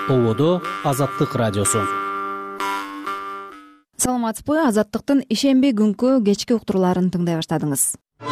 Ободо Азаттык радиосу. Саламатсызбы, Азаттыктын ишемби күнкү кечки уктурууларын тыңдай баштадыңыз.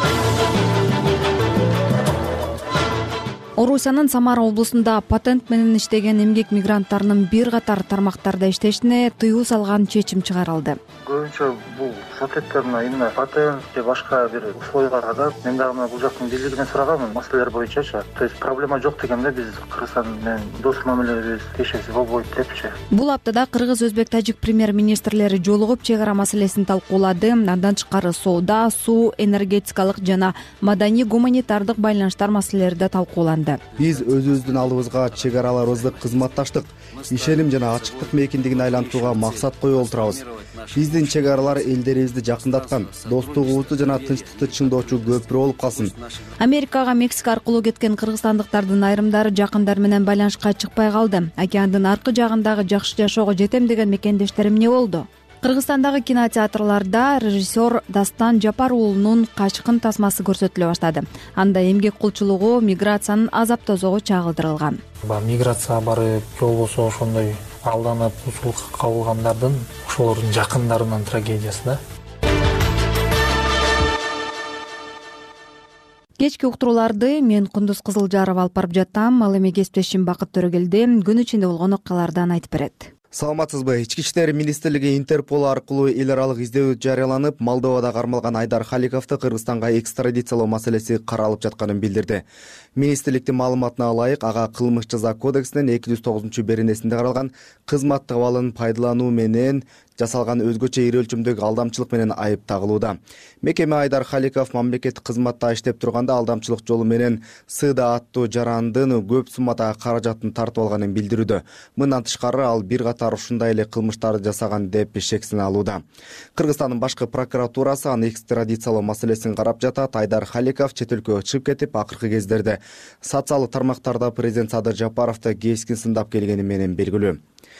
Орусиянын Самара облусунда патент менен иштеген эмгек мигранттарынын бир катар тармактарда иштешине тыюу салган чечим чыгарылды. Көбүнчө бул соцсеттердин именно патент же башка бир условияга карап, мен дагы бул жактын бийлигинен сураганмын маселелер боюнчачы. То есть проблема жок дегенде биз Кыргызстан менен дос мамилебиз тиешеси болбойт депчи. Бул аптада кыргыз, өзбек, тажик премьер-министрлери жолугуп чек ара маселесин талкуулады. Андан тышкары соода, суу, энергетикалык жана маданий гуманитардык байланыштар маселелери да талкууланды. Биз өзүбүздүн алдыбызга чек араларыбызды кызматташтык, ишеним жана ачыктык мейкиндигин айлантууга максат коюп отурабыз. Биздин чек аралар элдерибизди жакындаткан, достугубузду жана тынчтыкты чыңдоочу көпүрө болуп калсын. Америкага Мексика аркылуу кеткен кыргызстандыктардын айрымдары жакындар менен байланышка чыкпай калды. Океандын аркы жагындагы жакшы жашоого жетем деген мекендештерим эмне болду? Кыргызстандагы кинотеатрларда режиссер Дастан Жапар уулунун Качкын тасмасы көрсөтүлө баштады. Анда эмгек кулчулугу, миграциянын азап-тозогу чагылдырылган. Миграция барып, же болбосо ошондой алданып учулукка кабылгандардын, ошолордун жакындарынын трагедиясы да. Кечки уктурууларды мен Кундуз Кызылжарова алып барып жаттам. Ал эми кесиптешим Бакыт Төрөгелди күн ичинде болгон окуялардан айтып берет. Саламатсызбы? Ички иштер министрлиги Интерпол аркылуу эл аралык издөө жарыяланып, Молдовада кармалган Айдар Халиковду Кыргызстанга экстрадициялоо маселеси каралып жатканын билдирди. Министрликтин маалыматына ылайык, ага кылмыш жаза кодексинин 209-беренесинде каралган кызматтык абалын пайдалануу менен жасалган өзгөчө ири өлчөмдөгү алдамчылык менен айып тагылууда. Мекеме Айдар Халиков мамлекеттик кызматта иштеп турганда алдамчылык жолу менен Сыда аттуу жарандын көп суммада каражатын тартып алганын билдирүүдө. Мындан тышкары ал бир катар ушундай эле кылмыштарды жасаган деп шексине алууда. Кыргызстандын башкы прокуратурасы аны экстрадициялоо маселесин карап жатат. Айдар Халиков чет өлкөгө чыгып кетип, акыркы кездерде социалдык тармактарда президент Садыр Жапаровду кескин сындап келгени менен белгилүү.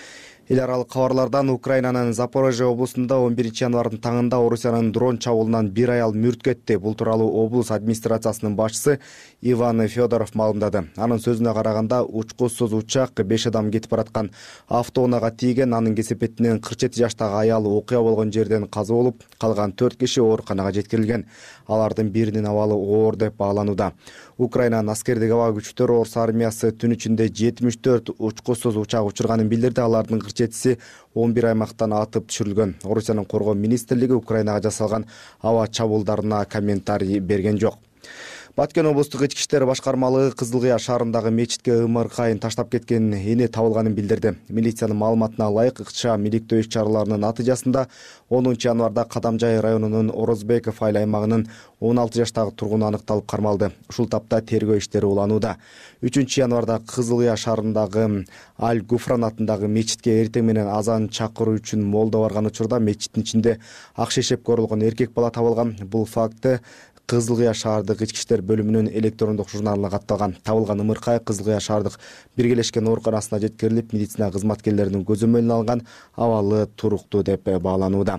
Эл аралык кабарлардан Украинанын Запорожье облусунда 11-январдын таңында Орусиянын дрон чабуулунан бир аял мүрт кетти. Бул тууралуу облус администрациясынын башчысы Иван Федоров маалымдады. Анын сөзүнө караганда, учкусуз учак 5 адам кетип бараткан автоунаага тийген. Анын кесепетинен 47 жаштагы аял окуя болгон жерден каза болуп, калган 4 киши ооруканага жеткирилген. Алардын биринин абалы оор деп бааланууда. Украинанын аскердик аба күчтөрү Орус армиясы түн ичинде 74 учкусуз учак учурганын билдирди. Алардын 47-си 11 аймактан атып түшүрүлгөн. Орусиянын коргоо министрлиги Украинага жасалган аба чабуулдарына комментарий берген жок. Баткен облустук ички иштер башкармалыгы Кызыл Кыя шаарындагы мечитке ымыркайын таштап кеткен эне табылганын билдирди. Милициянын маалыматына ылайык, ыкча миликтөө иш-чараларынын натыйжасында 10-январда Кадамжай районунун Орозбеков айыл аймагынын 16 жаштагы тургуну аныкталып кармалды. Ушул тапта тергөө иштери уланууда. 3-январда Кызыл Кыя шаарындагы Аль-Гуфран атындагы мечитке эртең менен азан чакыруу үчүн молдо барган учурда мечиттин ичинде ак шешеп көрүлгөн эркек бала табылган. Бул факты Кызыл Кыя шаардык ички иштер бөлүмүнүн электрондук журналына катталган. Табылган ымыркай Кызыл Кыя шаардык биргелешкен ооруканасына жеткирилип, медицина кызматкерлеринин көзөмөлүнө алынган, абалы туруктуу деп бааланууда.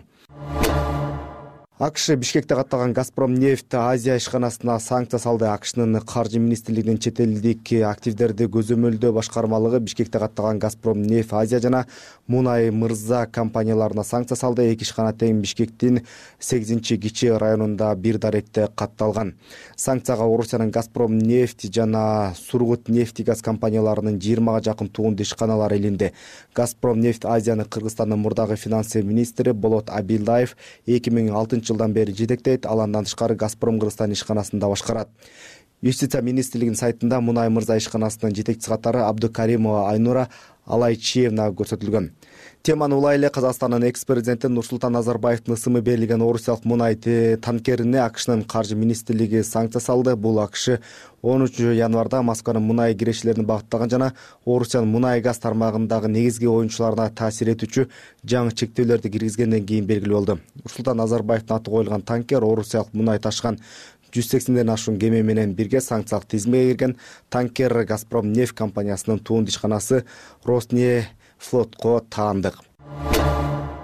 АКШ Бишкекте катталган Газпром нефть Азия ишканасына санкция салды. АКШнын каржы министрлигинин чет элдик активдерди көзөмөлдөө башкармалыгы Бишкекте катталган Газпром нефть Азия жана Мунай Мырза компанияларына санкция салды. Эки ишкана тең Бишкектин 8-кичи районунда бир даректе катталган. Санкцияга Орусиянын Газпром нефть жана Сургут нефтегаз компанияларынын 20-га жакын туунду ишканалары илинди. Газпром нефть Азияны Кыргызстандын мурдагы финансы министри Болот Абилдаев 2006 жылдан бери жетектейт. Ал андан тышкары Газпром Кыргызстан ишканасын да башкарат. Юстиция министрлигинин сайтында Мунай Мырза ишканасынын жетекчиси катары Абдукаримова Айнура Алайчиевна көрсөтүлгөн. Теманы улай эле Казакстандын экс-президенти Нурсултан Назарбаевдин ысымы берилген орусиялык мунай танкерине АКШнын каржы министрлиги санкция салды. Бул АКШ 13-январда Москванын мунай кирешилерин багыттаган жана Орусиянын мунай газ тармагындагы негизги оюнчуларына таасир этүүчү жаңы чектөөлөрдү киргизгенден кийин белгилүү болду. Нурсултан Назарбаевдин аты коюлган танкер орусиялык мунай ташыган 180ден ашуун кеме менен бирге санкциялык тизимге кирген. Танкер Газпром нефть компаниясынын туунду ишканасы Роснефтьфлотко таандык.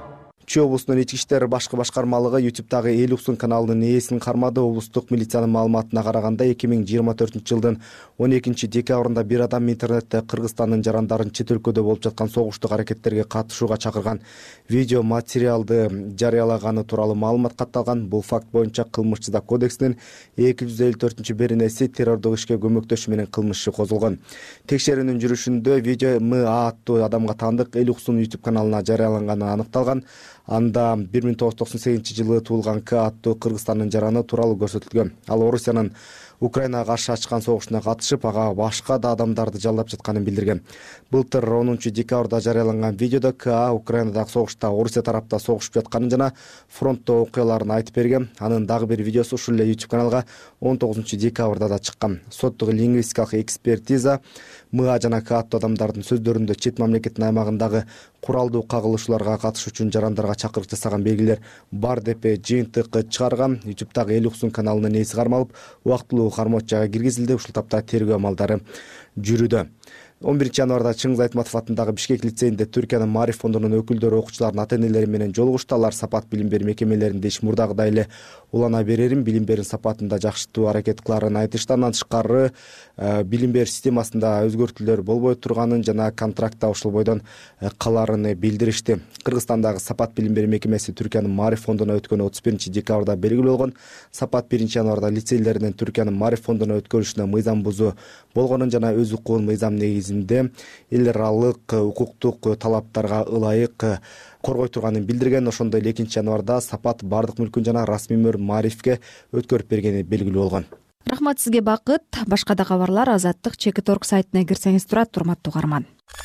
Чүй облусунун ички иштер башкы башкармалыгы YouTube'дагы Эл Уксун каналынын ээсин кармады. Облустук милициянын маалыматына караганда 2024-жылдын 12-декабрында бир адам интернетте Кыргызстандын жарандарын чет өлкөдө болуп жаткан согуштук аракеттерге катышууга чакырган видео материалды жарыялаганы тууралуу маалымат катталган. Бул факт боюнча кылмыш-жаза кодексинин 254-беренеси террордук ишке көмөктөшүү менен кылмыш иши козулган. Текшерүүнүн жүрүшүндө видео МА аттуу адамга таандык Эл Уксун YouTube каналына жарыяланганы аныкталган. Анда 1998-жылы туулган К аттуу Кыргызстандын жараны тууралуу көрсөтүлгөн. Ал Орусиянын Украинага каршы ачкан согушуна катышып, ага башка да адамдарды жалдап жатканын билдирген. Былтыр 10-декабрда жарыяланган видеодо К Украинадагы согушта Орусия тарапта согушуп жатканын жана фронтто окуяларын айтып берген. Анын дагы бир видеосу ушул эле YouTube каналга 19-декабрда да чыккан. Соттук лингвистикалык экспертиза МА жана К аттуу адамдардын сөздөрүндө чет мамлекеттин аймагындагы куралдуу кагылышууларга катышуу үчүн жарандарга чакырык жасаган белгилер бар деп жыйынтык чыгарган. YouTube'дагы Эл Уксун каналынын ээси кармалып, убактылуу кармоочага киргизилди. Ушул тапта тергөө амалдары жүрүүдө. 11-январда Чыңгыз Айтматов атындагы Бишкек лицейинде Түркиянын Маариф фондунун өкүлдөрү окуучулардын ата-энелери менен жолугушту. Алар сапат билим берүү мекемелеринде иш мурдагыдай эле улана берерин, билим берүү сапатында жакшыртуу аракет кыларын айтышты. Андан тышкары билим берүү системасында өзгөртүүлөр болбой турганын жана контрактта ошол бойдон каларын билдиришти. Кыргызстандагы сапат билим берүү мекемеси Түркиянын Маариф фондуна өткөн 31-декабрда белгилүү болгон. Сапат 1-январда лицейлердин Түркиянын Маариф фондуна өткөрүшүнө мыйзам бузуу болгонун жана өз укугун мыйзам негизинде эл аралык укуктук талаптарга ылайык коргой турганын билдирген. Ошондой эле 2-январда сапат бардык мүлкүн жана расмий мөр Маарифке өткөрүп бергени белгилүү болгон. Рахмат сизге Бакыт. Башка да кабарлар Азаттык Чекиторг сайтына кирсеңиз турат, урматтуу угарман.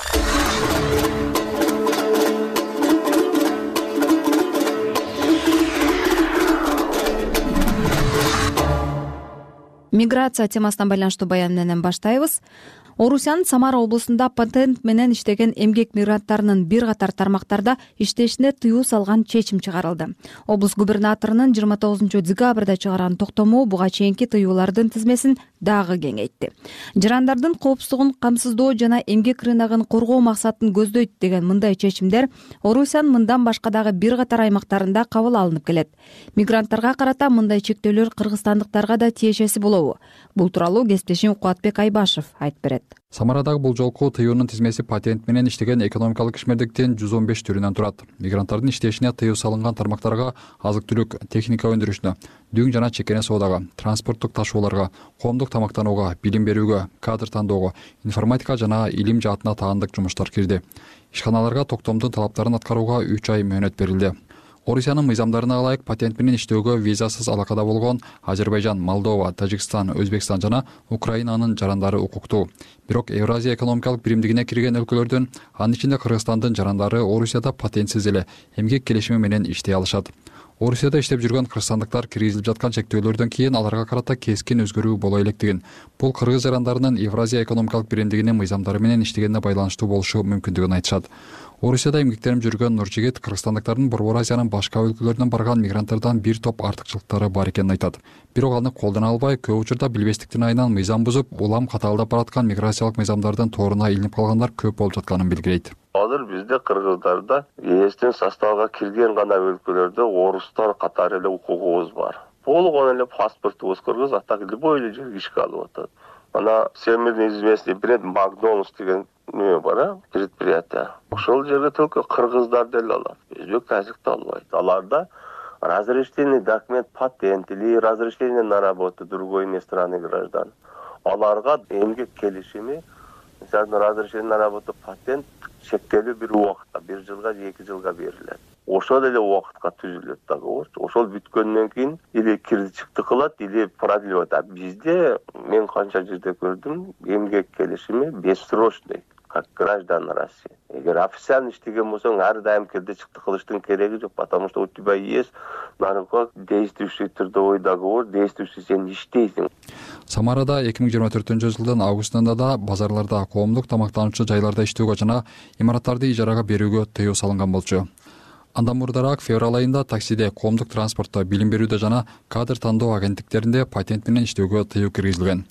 Миграция темасына байланыштуу баян менен баштайбыз. Орусиянын Самара облусунда патент менен иштеген эмгек мигранттарынын бир катар тармактарда иштешине тыюу салган чечим чыгарылды. Облус губернаторунун 29-декабрда чыгарган токтому буга чейинки тыюулардын тизмесин дагы кеңейтти. Жарандардын коопсуздугун камсыздоо жана эмгек рыногун коргоо максатын көздөйт деген мындай чечимдер Орусиянын мындан башка дагы бир катар аймактарында кабыл алынып келет. Мигранттарга карата мындай чектөөлөр кыргызстандыктарга да тиешеси болобу? Бул тууралуу кесиптешим Кубатбек Айбашев айтып берет. Самарадагы бул жолку тыюунун тизмеси патент менен иштеген экономикалык ишмердиктин 115 түрүнөн турат. Мигранттардын иштешине тыюу салынган тармактарга азык-түлүк, техника өндүрүшүнө, дүң жана чекене соодага, транспорттук ташууларга, коомдук тамактанууга, билим берүүгө, кадр тандоого, информатика жана илим жаатына таандык жумуштар кирди. Ишканаларга токтомдун талаптарын аткарууга 3 ай мөөнөт берилди. Орусиянын мыйзамдарына ылайык патент менен иштөөгө визасыз алакада болгон Азербайжан, Молдова, Тажикстан, Өзбекстан жана Украинанын жарандары укуктуу. Бирок Евразия экономикалык биримдигине кирген өлкөлөрдүн, анын ичинде Кыргызстандын жарандары Орусияда патентсиз эле эмгек келишими менен иштей алышат. Орусияда иштеп жүргөн кыргызстандыктар киргизилип жаткан чектөөлөрдөн кийин аларга карата кескин өзгөрүү боло электигин, бул кыргыз жарандарынын Евразия экономикалык биримдигинин мыйзамдары менен иштегенине байланыштуу болушу мүмкүндүгүн айтышат. Орусияда эмгектенип жүргөн Нуржигит кыргызстандыктардын Борбор Азиянын башка өлкөлөрүнөн барган мигранттардан бир топ артыкчылыктары бар экенин айтат. Бирок аны колдоно албай, көп учурда билбестиктин айынан мыйзам бузуп, улам катаалдап бараткан миграциялык мыйзамдардын тооруна илинип калгандар көп болуп жатканын билгилейт. Азыр бизде кыргыздарда ЕСтин составга кирген гана өлкөлөрдө орустар катары эле укугубуз бар. Болгон эле паспортубуз кыргыз, атак любой эле жерге ишке алып атат. Ана всемирный известный бренд Макдональдс деген неме бар, предприятие. Ошол жерге только кыргыздарды эле алат. Өзбек казакты албайт. Аларда разрешение документ, патент или разрешение на работу другой иностранный граждан. Аларга эмгек келишими, мисалы разрешение на работу, патент чектелүү бир убакытта, 1 жылга же 2 жылга берилет. Ошол эле убакытка түзүлөт дагы. Ошол бүткөндөн кийин или кирди чыкты кылат, или продлевать. Бизде мен канча жерде көрдүм, эмгек келишими бессрочный, как граждан России. Эгер официально иштеген болсоң, ар дайым кирди чыкты кылыштын кереги жок, потому что у тебя есть наркотик действующий трудовой договор, действующий сен иштейсиң. Самарада 2024-жылдын августунда да базарларда, коомдук тамактануучу жайларда иштөөгө жана имараттарды ижарага берүүгө тыюу салынган болчу. Андан мурдараак февраль айында таксиде, коомдук транспортто, билим берүүдө жана кадр тандоо агенттиктеринде патент менен иштөөгө тыюу киргизилген.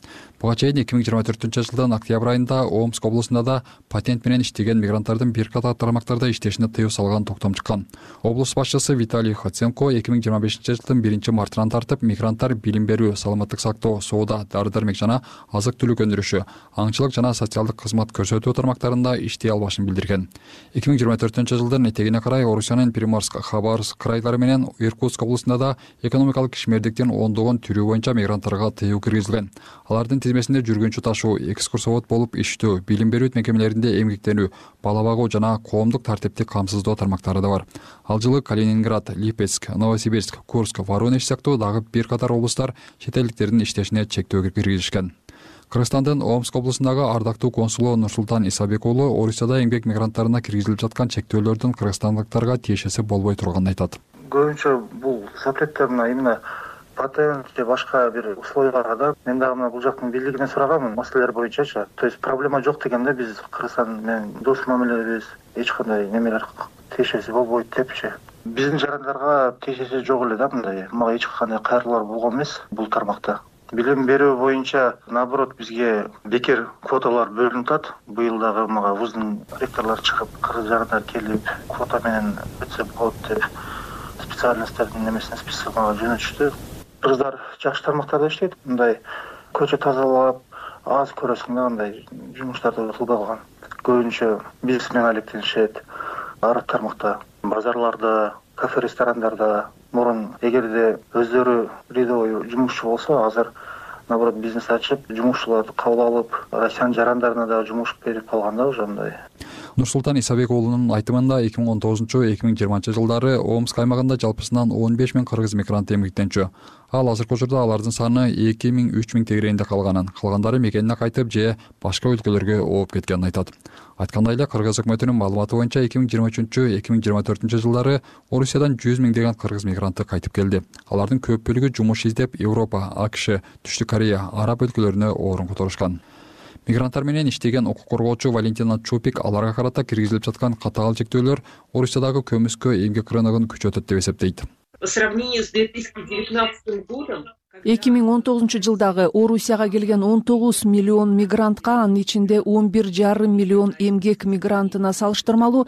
Буга чейин 2024-жылдын октябрь айында Омск облусунда да патент менен иштеген мигранттардын бир катар тармактарда иштешине тыюу салган токтом чыккан. Облус башчысы Виталий Хоценко 2025-жылдын 1-мартынан тартып мигранттар билим берүү, саламаттык сактоо, соода, дары-дармек жана азык-түлүк өндүрүшү, аңчылык жана социалдык кызмат көрсөтүү тармактарында иштей албашын билдирген. 2024-жылдын этегине карай Орусиянын Приморск, Хабаровск крайлары менен Иркутск облусунда да экономикалык кишмердиктин ондогон түрү боюнча мигранттарга тыюу киргизилген. Алардын тизмесинде жүргүнчү ташуу, экскурсовод болуп иштөө, билим берүү мекемелеринде эмгектенүү, бала багуу жана коомдук тартипти камсыздоо тармактары да бар. Ал жылы Калининград, Липецк, Новосибирск, Курск, Воронеж сыяктуу дагы бир катар облустар чет элдиктердин иштешине чектөө киргизишкен. Кыргызстандын Омск облусундагы ардактуу консулу Нурсултан Исабек уулу Орусияда эмгек мигранттарына киргизилип жаткан чектөөлөрдүн кыргызстандыктарга тиешеси болбой турганын айтат. Көбүнчө бул запреттер именно патент же башка бир условиялар карап, мен дагы бул жактын бийлигинен сураганмын маселелер боюнчачы. То есть проблема жок дегенде биз Кыргызстан менен дос мамилебиз эч кандай немелер тиешеси болбойт депчи. Биздин жарандарга тиешеси жок эле да мындай. Мага эч кандай кайрылуулар болгон эмес бул тармакта. Билим берүү боюнча наоборот бизге бекер квоталар бөлүнүп атат. Быйыл дагы мага вуздун ректорлору чыгып, кыргыз жарандар келип, квота менен өтсө болот деп специальностьтардын немесин список мага жөнөтүштү. Кыргыздар жакшы тармактарда иштейт. Мындай көчө тазалап, аз көрөсүң да андай жумуштарды кылбай калган. Көбүнчө биз менен алектенишет. Ар тармакта, базарларда, кафе ресторандарда мурун эгерде өздөрү рядовой жумушчу болсо, азыр наоборот бизнес ачып, жумушчуларды кабыл алып, Россиянын жарандарына да жумуш берип калган да уже мындай. Нурсултан Исабек уулунун айтымында 2019-2020 жылдары Омск аймагында жалпысынан 15 000 кыргыз мигрант эмгектенчү. Ал азыркы учурда алардын саны 2000-3000 тегерегинде калганын, калгандары мекенине кайтып же башка өлкөлөргө ооп кеткенин айтат. Айткандай эле Кыргыз өкмөтүнүн маалыматы боюнча 2023-2024 жылдары Орусиядан 100 000 кыргыз мигранты кайтып келди. Алардын көп бөлүгү жумуш издеп Европа, АКШ, Түштүк Корея, Араб өлкөлөрүнө орун которушкан. Мигранттар менен иштеген укук коргоочу Валентина Чупик аларга карата киргизилип жаткан катаал чектөөлөр Орусиядагы көмүскө эмгек рыногун күчөтөт деп эсептейт. По сравнению с 2019 годом 2019 жылдагы Орусияга келген 19 миллион мигрантка, анын ичинде 11,5 миллион эмгек мигрантына салыштырмалуу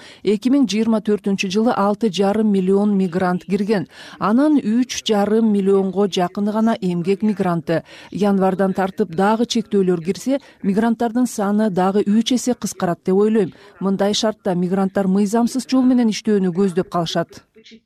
2024 жылы 6,5 миллион мигрант кирген. Анын 3,5 миллионго жакыны гана эмгек мигранты. Январдан тартып дагы чектөөлөр кирсе, мигранттардын саны дагы 3 эсе кыскарат деп ойлойм. Мындай шартта мигранттар мыйзамсыз жол менен иштөөнү көздөп калышат.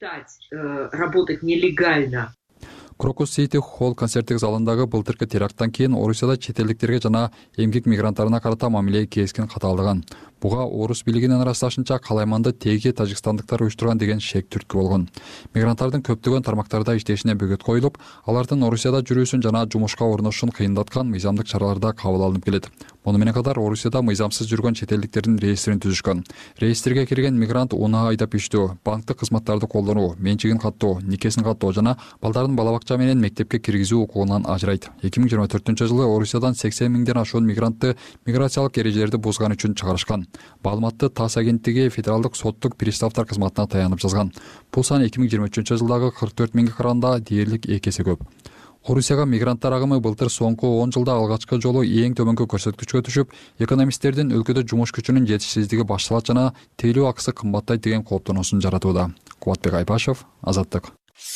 Работать нелегально. Крокус Сити Холл концерттик залындагы былтыркы теракттан кийин Орусияда чет элдиктерге жана эмгек мигранттарына карата мамиле кескен катаалдаган. Буга орус бийлигинин ырасташынча калайманды теги тажикстандыктар уюштурган деген шек түрткү болгон. Мигранттардын көптөгөн тармактарда иштешине бөгөт коюлуп, алардын Орусияда жүрүүсүн жана жумушка орношушун кыйындаткан мыйзамдык чараларда кабыл алынып келет. Муну менен катар Орусияда мыйзамсыз жүргөн чет элдиктердин реестрин түзүшкөн. Реестрге кирген мигрант унаа айдап иштөө, банктык кызматтарды колдонуу, менчигин каттоо, никесин каттоо жана балдарын балабакча менен мектепке киргизүү укугунан ажырайт. 2024 жылы Орусиядан 80 000ден ашуун мигрантты миграциялык эрежелерди бузган үчүн чыгарышкан. Маалыматты ТАСС агенттиги федералдык соттук приставтар кызматына таянып жазган. Бул сан 2023 жылдагы 44 000 караганда дээрлик 2 эсе көп. Орусияга мигранттар агымы былтыр соңку 10 жылда алгачкы жолу эң төмөнкү көрсөткүчкө түшүп, экономисттердин өлкөдө жумуш күчүнүн жетишсиздиги башталат жана тейлөө акысы кымбаттайт деген кооптонуусун жаратууда. Кубатбек Айбашев, Азаттык.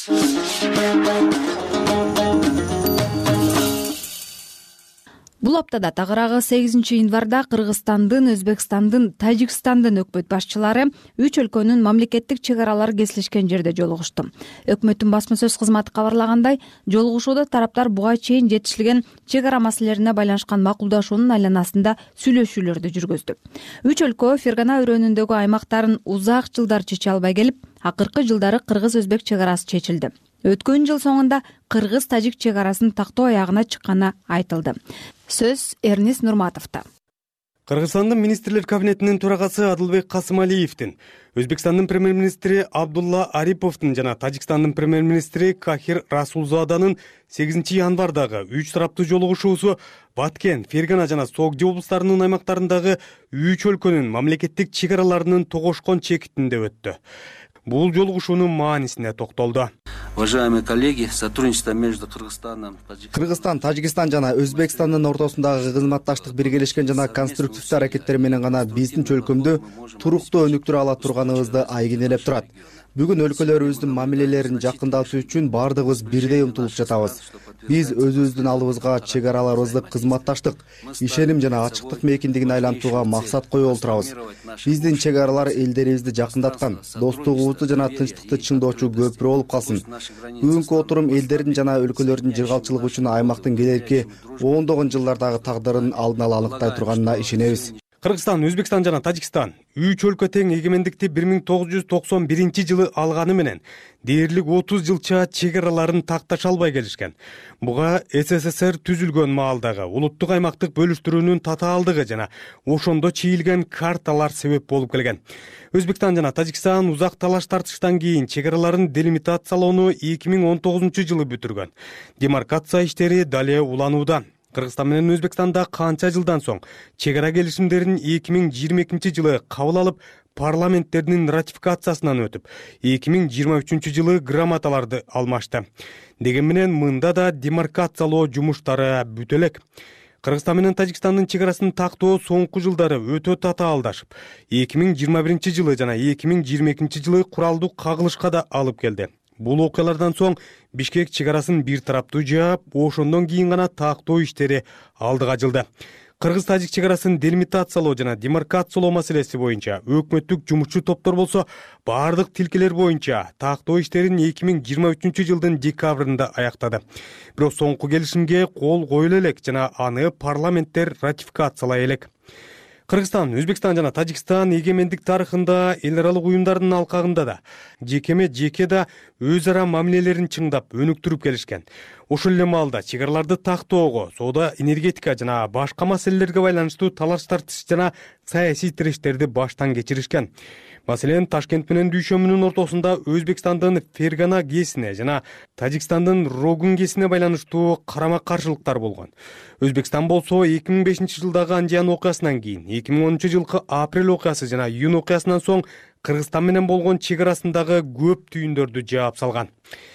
Бул аптада тагыраагы 8 январда Кыргызстандын, Өзбекстандын, Тажикстандын өкмөт башчылары 3 өлкөнүн мамлекеттик чек аралары кесилишкен жерде жолугушту. Өкмөттүн басма сөз кызматы кабарлагандай, жолугушууда тараптар буга чейин жетишилген чек ара маселелерине байланышкан макулдашуунун айланасында сүйлөшүүлөрдү жүргүздү. 3 өлкө Фергана өрөөнүндөгү аймактарын узак жылдар чече албай келип, акыркы жылдары кыргыз-өзбек чек арасы чечилди. Өткөн жыл соңунда кыргыз-тажик чек арасын тактоо аягына чыкканы айтылды. Сөз Эрнис Нурматовдо. Кыргызстандын министрлер кабинетинин төрагасы Адылбек Касымалиевдин, Өзбекстандын премьер-министри Абдулла Ариповдун жана Тажикстандын премьер-министри Кахир Расулзаданын 8 январдагы 3 тараптуу жолугушуусу Баткен, Фергана жана Согди облустарынын аймактарындагы 3 өлкөнүн мамлекеттик чек араларынын тогошкон чекитинде өттү. бул жолугушуунун маанисине токтолду. Уважаемые коллеги, сотрудничество между Кыргызстаном, Кыргызстан, Тажикстан жана Өзбекстандын ортосундагы кызматташтык биргелешкен жана конструктивдүү аракеттер менен гана биздин чөлкөмдү туруктуу өнүктүрө ала турганыбызды айгинелеп турат. Бүгүн өлкөлөрүбүздүн мамилелерин жакындатуу үчүн баардыгыбыз бирдей умтулуп жатабыз. Биз өзүбүздүн алдыбызга чек араларыбызды кызматташтык, ишеним жана ачыктык мейкиндигин айлантууга максат коюп отурабыз. Биздин чек аралар элдерибизди жакындаткан, достугубузду жана тынчтыкты чыңдоочу көпүрө болуп калсын. Бүгүнкү отурум элдердин жана өлкөлөрдүн жыргалчылыгы үчүн аймактын келерки ондогон жылдардагы тагдырын алдын ала аныктай турганына ишенебиз. Кыргызстан, Өзбекстан жана Тажикстан 3 өлкө тең эгемендикти 1991-жылы алганы менен дээрлик 30 жылча чек араларын такташа албай келишкен. Буга СССР түзүлгөн маалдагы улуттук аймактык бөлүштүрүүнүн татаалдыгы жана ошондо чийилген карталар себеп болуп келген. Өзбекстан жана Тажикстан узак талаш тартыштан кийин чек араларын делимитациялоону 2019-жылы бүтүргөн. Демаркация иштери дале уланууда. Кыргызстан менен Өзбекстанда канча жылдан соң чек ара келишимдерин 2022-жылы кабыл алып, парламенттердин ратификациясынан өтүп, 2023-жылы грамоталарды алмашты. Деген менен мында да демаркациялоо жумуштары бүтө элек. Кыргызстан менен Тажикстандын чек арасын тактоо соңку жылдары өтө татаалдашып, 2021-жылы жана 2022-жылы куралдуу кагылышка да алып келди. Бул окуялардан соң Бишкек чек арасын бир тараптуу жаап, ошондон кийин гана тактоо иштери алдыга жылды. Кыргыз-тажик чек арасын делимитациялоо жана демаркациялоо маселеси боюнча өкмөттүк жумушчу топтор болсо, бардык тилкелер боюнча тактоо иштерин 2023-жылдын декабрында аяктады. Бирок соңку келишимге кол коюла элек жана аны парламенттер ратификациялай элек. Кыргызстан, Өзбекстан жана Тажикстан эгемендик тарыхында эл аралык уюмдардын алкагында да жеке да өз ара мамилелерин чыңдап, өнүктүрүп келишкен. Ошол эле маалда чек араларды тактоого, соода, энергетика жана башка маселелерге байланыштуу талаш тартыш жана саясий тирештерди баштан кечиришкен. Маселен, Ташкент менен Дүйшөмүнүн ортосунда Өзбекстандын Фергана ГЭСине жана Тажикстандын Рогун ГЭСине байланыштуу карама-каршылыктар болгон. Өзбекстан болсо 2005-жылдагы Анжиян окуясынан кийин 2010-жылкы апрель окуясы жана июнь окуясынан соң Кыргызстан менен болгон чек арасындагы көп түйүндөрдү жаап салган.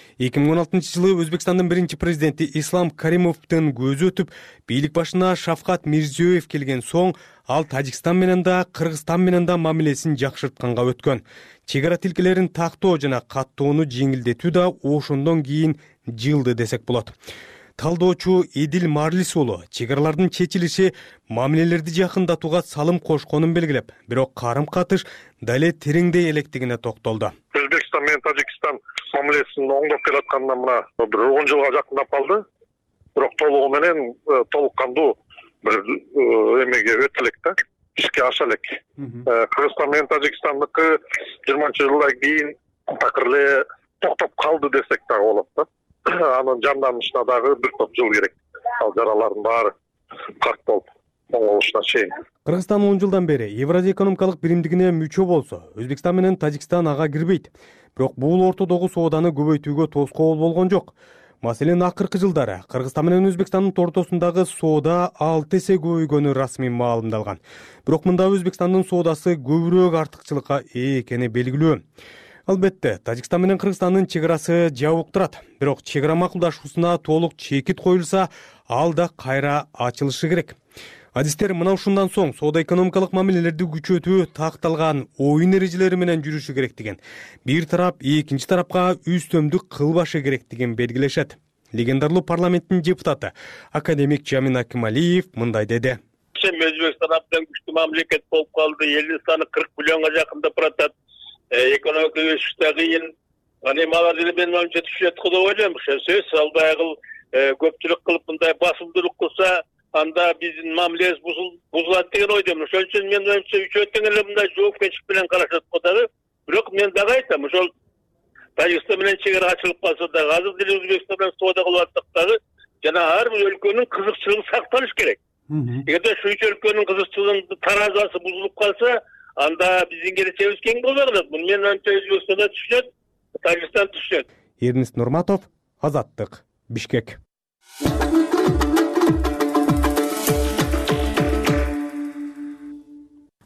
2016-жылы Өзбекстандын биринчи президенти Ислам Каримовдун көзү өтүп, бийлик башына Шавкат Мирзиёев келген соң, ал Тажикстан менен да, Кыргызстан менен да мамилесин жакшыртканга өткөн. Чек ара тилкелерин тактоо жана каттоону жеңилдетүү да ошондон кийин жылды десек болот. Талдоочу Эдил Марлис уулу чек аралардын чечилиши мамилелерди жакындатууга салым кошконун белгилеп, бирок карым-катыш дале тереңдей электигине токтолду. Өзбекстан менен Тажикстан мамилесин оңдоп келатканына мына бир 10 жылга жакындап калды. Бирок толугу менен толуккандуу бир эмеге өтө элек да, ишке аша элек. Кыргызстан менен Тажикстандыкы 20-жылдан кийин такыр эле токтоп калды десек дагы болот да. Анын жанданышына дагы бир топ жыл керек. Ал жаралардын баары карт болуп оңолушуна чейин. Кыргызстан 10 жылдан бери Евразия экономикалык биримдигине мүчө болсо, Өзбекстан менен Тажикстан ага кирбейт. Бирок бул ортодогу сооданы көбөйтүүгө тоскоол болгон жок. Маселен, акыркы жылдары Кыргызстан менен Өзбекстандын ортосундагы соода 6 эсе көбөйгөнү расмий маалымдалган. Бирок мында Өзбекстандын соодасы көбүрөөк артыкчылыкка ээ экени белгилүү. Албетте, Тажикстан менен Кыргызстандын чек арасы жабык турат. Бирок чек ара макулдашуусуна толук чекит коюлса, ал да кайра ачылышы керек. Адистер мына ушундан соң соода экономикалык мамилелерди күчөтүү такталган оюн эрежелери менен жүрүшү керектигин, бир тарап экинчи тарапка үстөмдүк кылбашы керектигин белгилешет. Легендарлуу парламенттин депутаты академик Жамин Акималиев мындай деди. Өзбекстан абдан күчтүү мамлекет болуп калды. Элдин саны 40 миллионго жакындап баратат. Экономика өсүштө кыйын. Эми алар деле менин оюмча түшүнөт го деп ойлойм. Ошо сөз ал баягы көпчүлүк кылып мындай басымдуулук кылса, анда биздин мамилебиз бузулат деген ойдомун. Ошон үчүн менин оюмча үчөө тең эле мындай жоопкерчилик менен карашат го дагы. Бирок мен дагы айтам, ошол Тажикстан менен чек ара ачылып калса дагы, азыр деле Өзбекстан менен соода кылып атсак дагы, жана ар бир өлкөнүн кызыкчылыгы сакталыш керек. Эгерде шу үч өлкөнүн кызыкчылыгынын таразасы бузулуп калса, анда биздин келечегибиз кең болбой калат. Муну менин оюмча Өзбекстан да түшүнөт, Тажикстан түшүнөт. Эрнест Нурматов, Азаттык, Бишкек.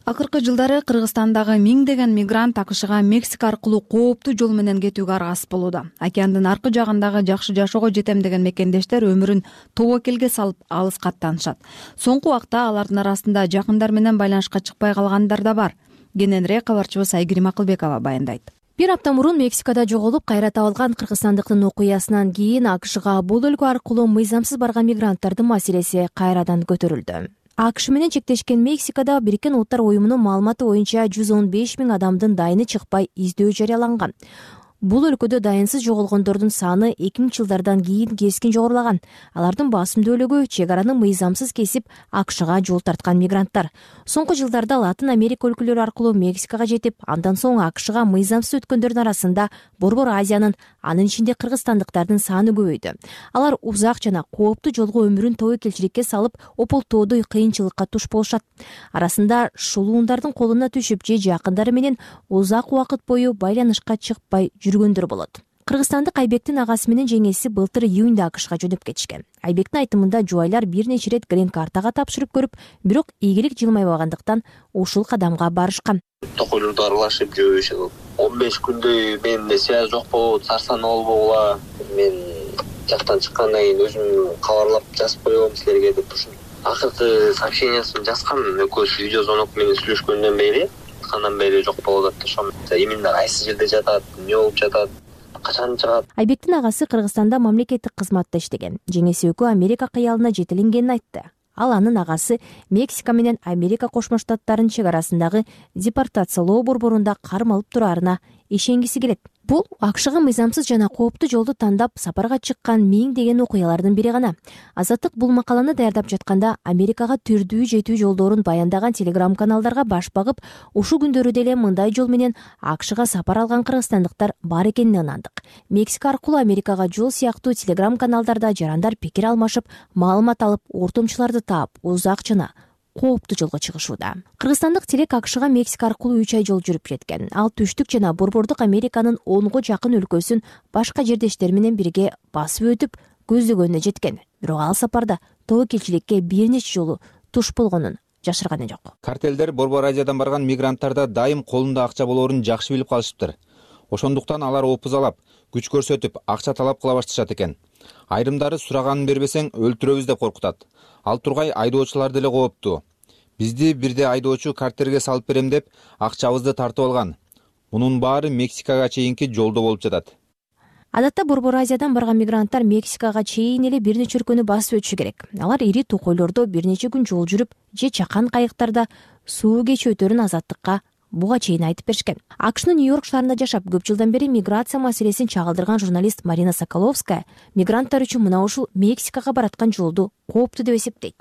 Акыркы жылдары Кыргызстандагы миңдеген мигрант АКШга Мексика аркылуу кооптуу жол менен кетүүгө аргасыз болууда. Океандын аркы жагындагы жакшы жашоого жетем деген мекендештер өмүрүн тобокелге салып алыс каттанышат. Соңку убакта алардын арасында жакындар менен байланышка чыкпай калгандар да бар. Кененирээк кабарчыбыз Айгерим Акылбекова баяндайт. Бир апта мурун Мексикада жоголуп кайра табылган кыргызстандыктын окуясынан кийин АКШга бул өлкө аркылуу мыйзамсыз барган мигранттардын маселеси кайрадан көтөрүлдү. АКШ менен чектешкен Мексикада Бириккен Улуттар уюмунун маалыматы боюнча 115 000 адамдын дайыны чыкпай издөө жарыяланган. Бул өлкөдө дайынсыз жоголгондордун саны 2000 жылдардан кийин кескин жогорулаган. Алардын басымдуулугу чек араны мыйзамсыз кесип АКШга жол тарткан мигранттар. Соңку жылдарда Латын Америка өлкөлөрү аркылуу Мексикага жетип, андан соң АКШга мыйзамсыз өткөндөрдүн арасында Борбор Азиянын, анын ичинде кыргызстандыктардын саны көбөйдү. Алар узак жана кооптуу жолго өмүрүн тобокелчиликке салып, ополтоодой кыйынчылыкка туш болушат. Арасында шулуундардын колуна түшүп же жакындары менен узак убакыт бою байланышка чыкпай жүргөндөр болот. Кыргызстандык Айбектин агасы менен жеңеси былтыр июнда АКШга жөнөп кетишкен. Айбектин айтымында жубайлар бир нече ирет грин-картага тапшырып көрүп, бирок ийгилик жылмайбагандыктан ушул кадамга барышкан. Токойлорду аралашып жүрүшүп, 15 күндөй менде связь жок болуп, сарсана болбогула. Мен жактан чыккандан кийин өзүм кабарлап жазып коём силерге деп ушул. Акыркы сообщениясын жазган экөөбүз видео звонок менен сүйлөшкөндөн бери, андан бери жок болуп атат. Ошо именно кайсы жерде жатат, эмне болуп жатат, качан чыгат. Айбектин агасы Кыргызстанда мамлекеттик кызматта иштеген. Жеңеси экөө Америка кыялына жетелингенин айтты. Ал анын агасы Мексика менен Америка Кошмо Штаттарынын чек арасындагы депортациялоо борборунда кармалып тураарына ишенгиси келет. Бул АКШга мыйзамсыз жана кооптуу жолду тандап сапарга чыккан миңдеген окуялардын бири гана. Азаттык бул макаланы даярдап жатканда Америкага түрдүү жетүү жолдорун баяндаган телеграм-каналдарга баш багып, ушул күндөрү деле мындай жол менен АКШга сапар алган кыргызстандыктар бар экенине ынандык. Мексика аркылуу Америкага жол сыяктуу телеграм-каналдарда жарандар пикир алмашып, маалымат алып, ортомчуларды таап, узак жана кооптуу жолго чыгышууда. Кыргызстандык тилек АКШга Мексика аркылуу 3 ай жол жүрүп жеткен. Ал түштүк жана борбордук Американын 10го жакын өлкөсүн башка жердештери менен бирге басып өтүп көздөгөнүнө жеткен. Бирок ал сапарда тобокелчиликке бир нече жолу туш болгонун жашырганы жок. Картелдер Борбор Азиядан барган мигранттарда дайым колунда акча болоорун жакшы билип калышыптыр. Ошондуктан алар опузалап, күч көрсөтүп, акча талап кыла башташат экен. Айрымдары сураганын бербесең өлтүрөбүз деп коркутат. Ал тургай айдоочулар деле кооптуу. Бизди бирде айдоочу картерге салып берем деп акчабызды тартып алган. Мунун баары Мексикага чейинки жолдо болуп жатат. Адатта Борбор Азиядан барган мигранттар Мексикага чейин эле бир нече өлкөнү басып өтүшү керек. Алар ири токойлордо бир нече күн жол жүрүп, же чакан кайыктарда суу кечип өтөрүн азаттыкка буга чейин айтып беришкен. АКШнын Нью-Йорк шаарында жашап, көп жылдан бери миграция маселесин чагылдырган журналист Марина Соколовская мигранттар үчүн мына ушул Мексикага бараткан жолду кооптуу деп эсептейт.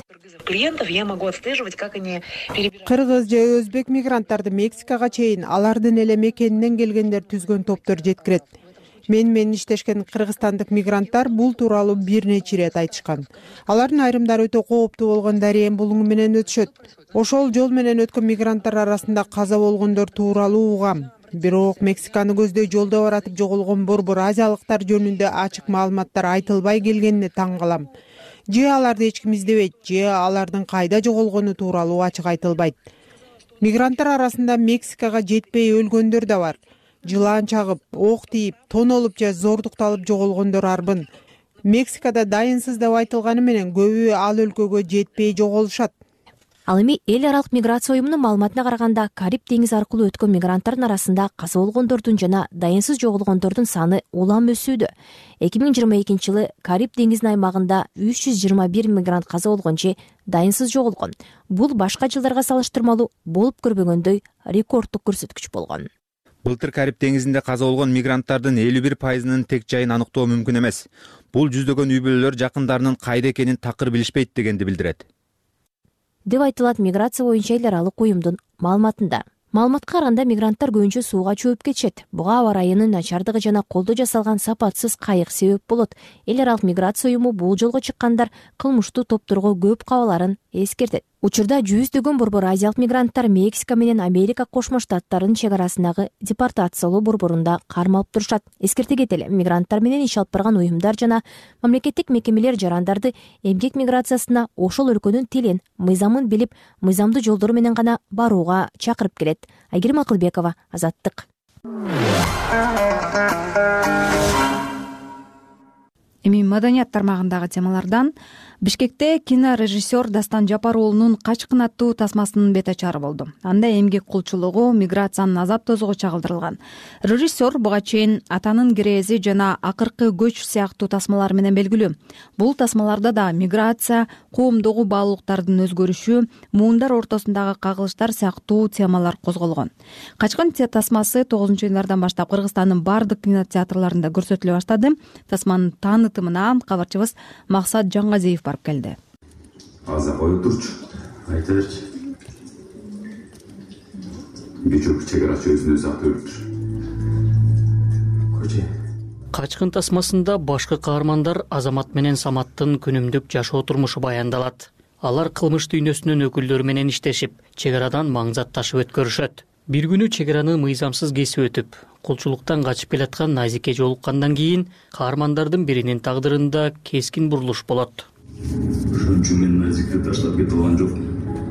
Кыргыз же өзбек мигранттарды Мексикага чейин алардын эле мекенинен келгендер түзгөн топтор жеткирет. Менен иштешкен кыргызстандык мигранттар бул тууралуу бир нече ирет айтышкан. Алардын айрымдары өтө кооптуу болгон дарыян булуңу менен өтүшөт. Ошол жол менен өткөн мигранттар арасында каза болгондор тууралуу угам. Бирок Мексиканы көздөй жолдо баратып жоголгон Борбор Азиялыктар жөнүндө ачык маалыматтар айтылбай келгенине таң калам. Же аларды эч ким издебейт, же алардын кайда жоголгону тууралуу ачык айтылбайт. Мигранттар арасында Мексикага жетпей өлгөндөр да бар. Жылан чагып, ок тийип, тонолуп же зордукталып жоголгондор арбын. Мексикада дайынсыз деп айтылганы менен көбү ал өлкөгө жетпей жоголушат. Ал эми эл аралык миграция уюмунун маалыматына караганда, Кариб деңизи аркылуу өткөн мигранттардын арасында каза болгондордун жана дайынсыз жоголгондордун саны улам өсүүдө. 2022 жылы Кариб деңизинин аймагында 321 мигрант каза болгон же дайынсыз жоголгон. Бул башка жылдарга салыштырмалуу болуп көрбөгөндөй рекорддук көрсөткүч болгон. Былтыр Кариб деңизинде каза болгон мигранттардын 51%-нын тек жайын аныктоо мүмкүн эмес. Бул жүздөгөн үй бүлөлөр жакындарынын кайда экенин такыр билишпейт дегенди билдирет. Деп айтылат миграция боюнча эл аралык уюмдун маалыматында. Маалыматка караганда мигранттар көбүнчө сууга чөбүп кетишет. Буга аба райынын начардыгы жана колдо жасалган сапатсыз кайык себеп болот. Эл аралык миграция уюму бул жолго чыккандар кылмыштуу топторго көп кабаларын эскертет. Учурда жүздөгөн борбор азиялык мигранттар Мексика менен Америка Кошмо Штаттарынын чек арасындагы депортациялоо борборунда кармалып турушат. Эскерте кетели, мигранттар менен иш алып барган уюмдар жана мамлекеттик мекемелер жарандарды эмгек миграциясына ошол өлкөнүн тилин, мыйзамын билип, мыйзамдуу жолдор менен гана барууга чакырып келет. Айгерим Акылбекова, Азаттык. Эми маданият тармагындагы темалардан Бишкекте кинорежиссер Дастан Жапар уулунун Качкын аттуу тасмасынын бет ачары болду. Анда эмгек кулчулугу, миграциянын азап тозугу чагылдырылган. Режиссер буга чейин Атанын кирээзи жана Акыркы көч сыяктуу тасмалар менен белгилүү. Бул тасмаларда да миграция, коомдогу баалуулуктардын өзгөрүшү, муундар ортосундагы кагылыштар сыяктуу темалар козголгон. Качкын тасмасы 9-январдан баштап Кыргызстандын бардык кинотеатрларында көрсөтүлө баштады. Тасманын таанытымына кабарчыбыз Максат Жангазиев барып келди. Аза коюп турчу, айта берчи. Бечок чегарачы өзүнө зат өлтүр. Көчө. Качкын тасмасында башкы каармандар Азамат менен Саматтын күнүмдүк жашоо турмушу баяндалат. Алар кылмыш дүйнөсүнүн өкүлдөрү менен иштешип, чегарадан маңзат ташып өткөрүшөт. Бир күнү чегараны мыйзамсыз кесип өтүп, кулчулуктан качып келаткан Назике жолуккандан кийин каармандардын биринин тагдырында кескин бурулуш болот. Ошончу мен Назике таштап кетип алган жокмун.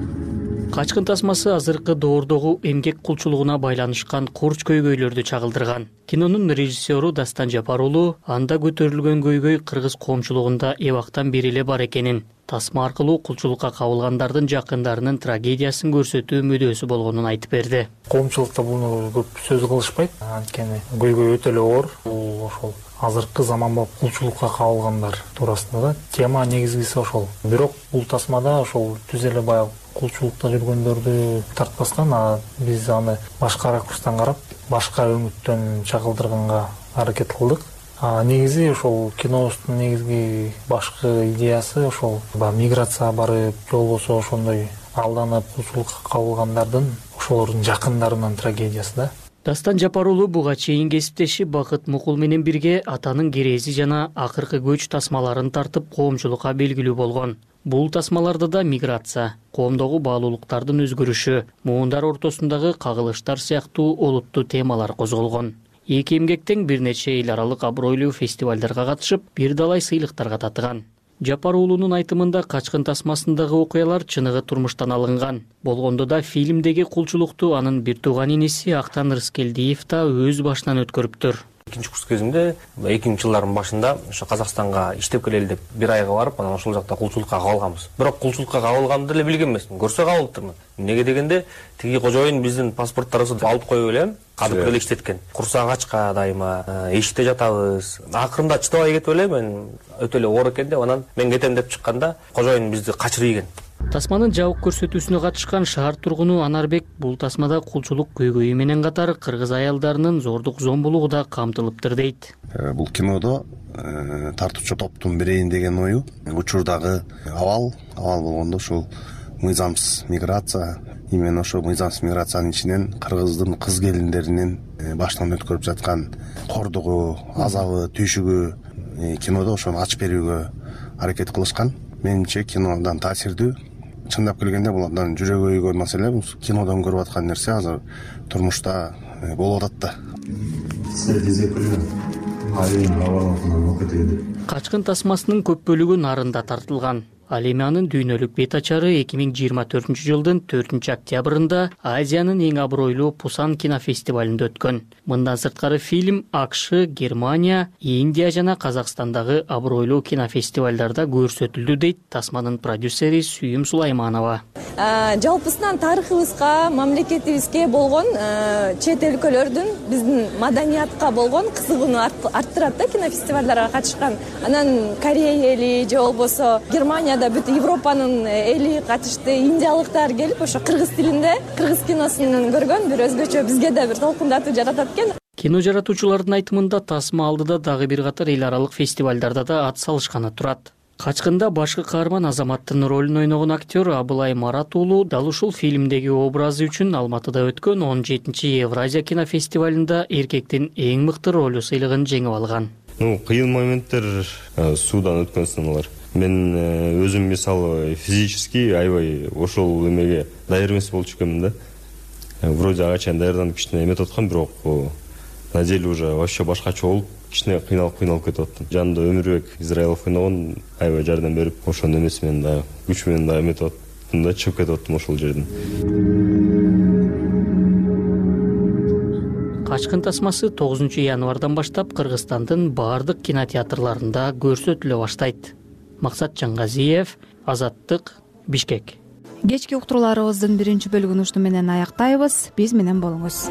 Качкын тасмасы азыркы доордогу эмгек кулчулугуна байланышкан курч көйгөйлөрдү чагылдырган. Кинонун режиссеру Дастан Жапар уулу анда көтөрүлгөн көйгөй кыргыз коомчулугунда эбактан бери эле бар экенин, тасма аркылуу кулчулукка кабылгандардын жакындарынын трагедиясын көрсөтүү мүдөөсү болгонун айтып берди. Коомчулукта буну көп сөз кылышпайт, анткени көйгөй өтө эле оор. Бул ошол азыркы заманбап кулчулукка кабылгандар туурасында да тема негизгиси ошол. Бирок бул тасмада ошол түз эле баягы кулчулукта жүргөндөрдү тартпастан, биз аны башка ракурстан карап, башка үмүттөн чагылдырганга аракет кылдык. Негизи ошол кинобуздун негизги башкы идеясы ошол миграция барып, же болбосо ошондой алданып кулчулукка кабылгандардын ошолордун жакындарынын трагедиясы да. Дастан Жапар уулу буга чейин кесиптеши Бакыт Мукул менен бирге Атанын кирээзи жана Акыркы көч тасмаларын тартып коомчулукка белгилүү болгон. Бул тасмаларда да миграция, коомдогу баалуулуктардын өзгөрүшү, муундар ортосундагы кагылыштар сыяктуу олуттуу темалар козголгон. Эки эмгектен бир нече эл аралык абройлуу фестивалдарга катышып, бир далай сыйлыктарга татыган. Жапар уулунун айтымында Качкын тасмасындагы окуялар чыныгы турмуштан алынган. Болгондо да фильмдеги кулчулукту анын бир тууган иниси Актан Рыскелдиев да өз башынан өткөрүптүр. Экинчи курс кезимде 2000-жылдардын башында ошо Казакстанга иштеп келели деп бир айга барып, анан ошол жакта кулчулукка кабылганбыз. Бирок кулчулукка кабылганымды эле билген эмесмин. Көрсө кабылыптырмын. Эмнеге дегенде, тиги кожоюн биздин паспорттарыбызды алып коюп элем, кадып эле иштеткен. Курсак ачка дайыма, эшикте жатабыз. Акырында чыдабай кетип эле мен өтө эле оор экен деп, анан мен кетем деп чыкканда кожоюн бизди качырып ийген. Тасманын жабык көрсөтүүсүнө катышкан шаар тургуну Анарбек бул тасмада кулчулук көйгөйү менен катар кыргыз аялдарынын зордук зомбулугу да камтылыптыр дейт. Бул кинодо тартуучу топтун бирейин деген ою учурдагы абал болгондо ушул мыйзамсыз миграция, именно ошо мыйзамсыз миграциянын ичинен кыргыздын кыз келиндеринин баштан өткөрүп жаткан кордугу, азабы, түйшүгү кинодо ошону ачып берүүгө аракет кылышкан. Менимче кинодан таасирдүү. Чындап келгенде бул абдан жүрөгү өйгөн маселе. Бул кинодон көрүп аткан нерсе азыр турмушта болуп атат да. Качкын тасмасынын көп бөлүгү нарында тартылган. Ал эми анын дүйнөлүк бет ачары 2024-жылдын 4-октябрында Азиянын эң абройлуу Пусан кинофестивалында өткөн. Мындан сырткары фильм АКШ, Германия, Индия жана Казакстандагы абройлуу кинофестивалдарда көрсөтүлдү дейт тасманын продюсери Сүйүм Сулайманова. Жалпысынан тарыхыбызга, мамлекетибизге болгон чет өлкөлөрдүн биздин маданиятка болгон кызыгууну арттырат да кинофестивалдарга катышкан. Анан Корея эли же болбосо Германияда бүт Европанын эли катышты, индиялыктар келип ошо кыргыз тилинде, кыргыз киносун көргөн бир өзгөчө бизге да бир толкундатуу жаратат экен. Кино жаратуучулардын айтымында тасма алдыда дагы бир катар эл аралык фестивалдарда да ат салышканы турат. Качкында башкы каарман Азаматтын ролун ойногон актер Абылай Марат уулу дал ушул фильмдеги образы үчүн Алматыда өткөн 17-чи Евразия кинофестивалында эркектин эң мыкты ролу сыйлыгын жеңип алган. Кыйын моменттер, суудан өткөн сыналар. мен өзүм мисалы физически аябай ошол эмеге даяр эмес болчу экенмин да. Вроде ага чейин даярданып кичине эметип аткам, бирок на деле уже вообще башкача болуп кичине кыйналып кетип аттым. Жанымда Өмүрбек Израилов ойногон аябай жардам берип, ошонун эмеси менен да күч менен да эметип аттым да, чыгып кетип аттым ошол жерден. Качкын тасмасы 9 январдан баштап Кыргызстандын баардык кинотеатрларында көрсөтүлө баштайт. Максат Жаңгазиев, Азаттык, Бишкек. Кечки уктурууларыбыздын биринчи бөлүгүн ушуну менен аяктайбыз. Биз менен болуңуз.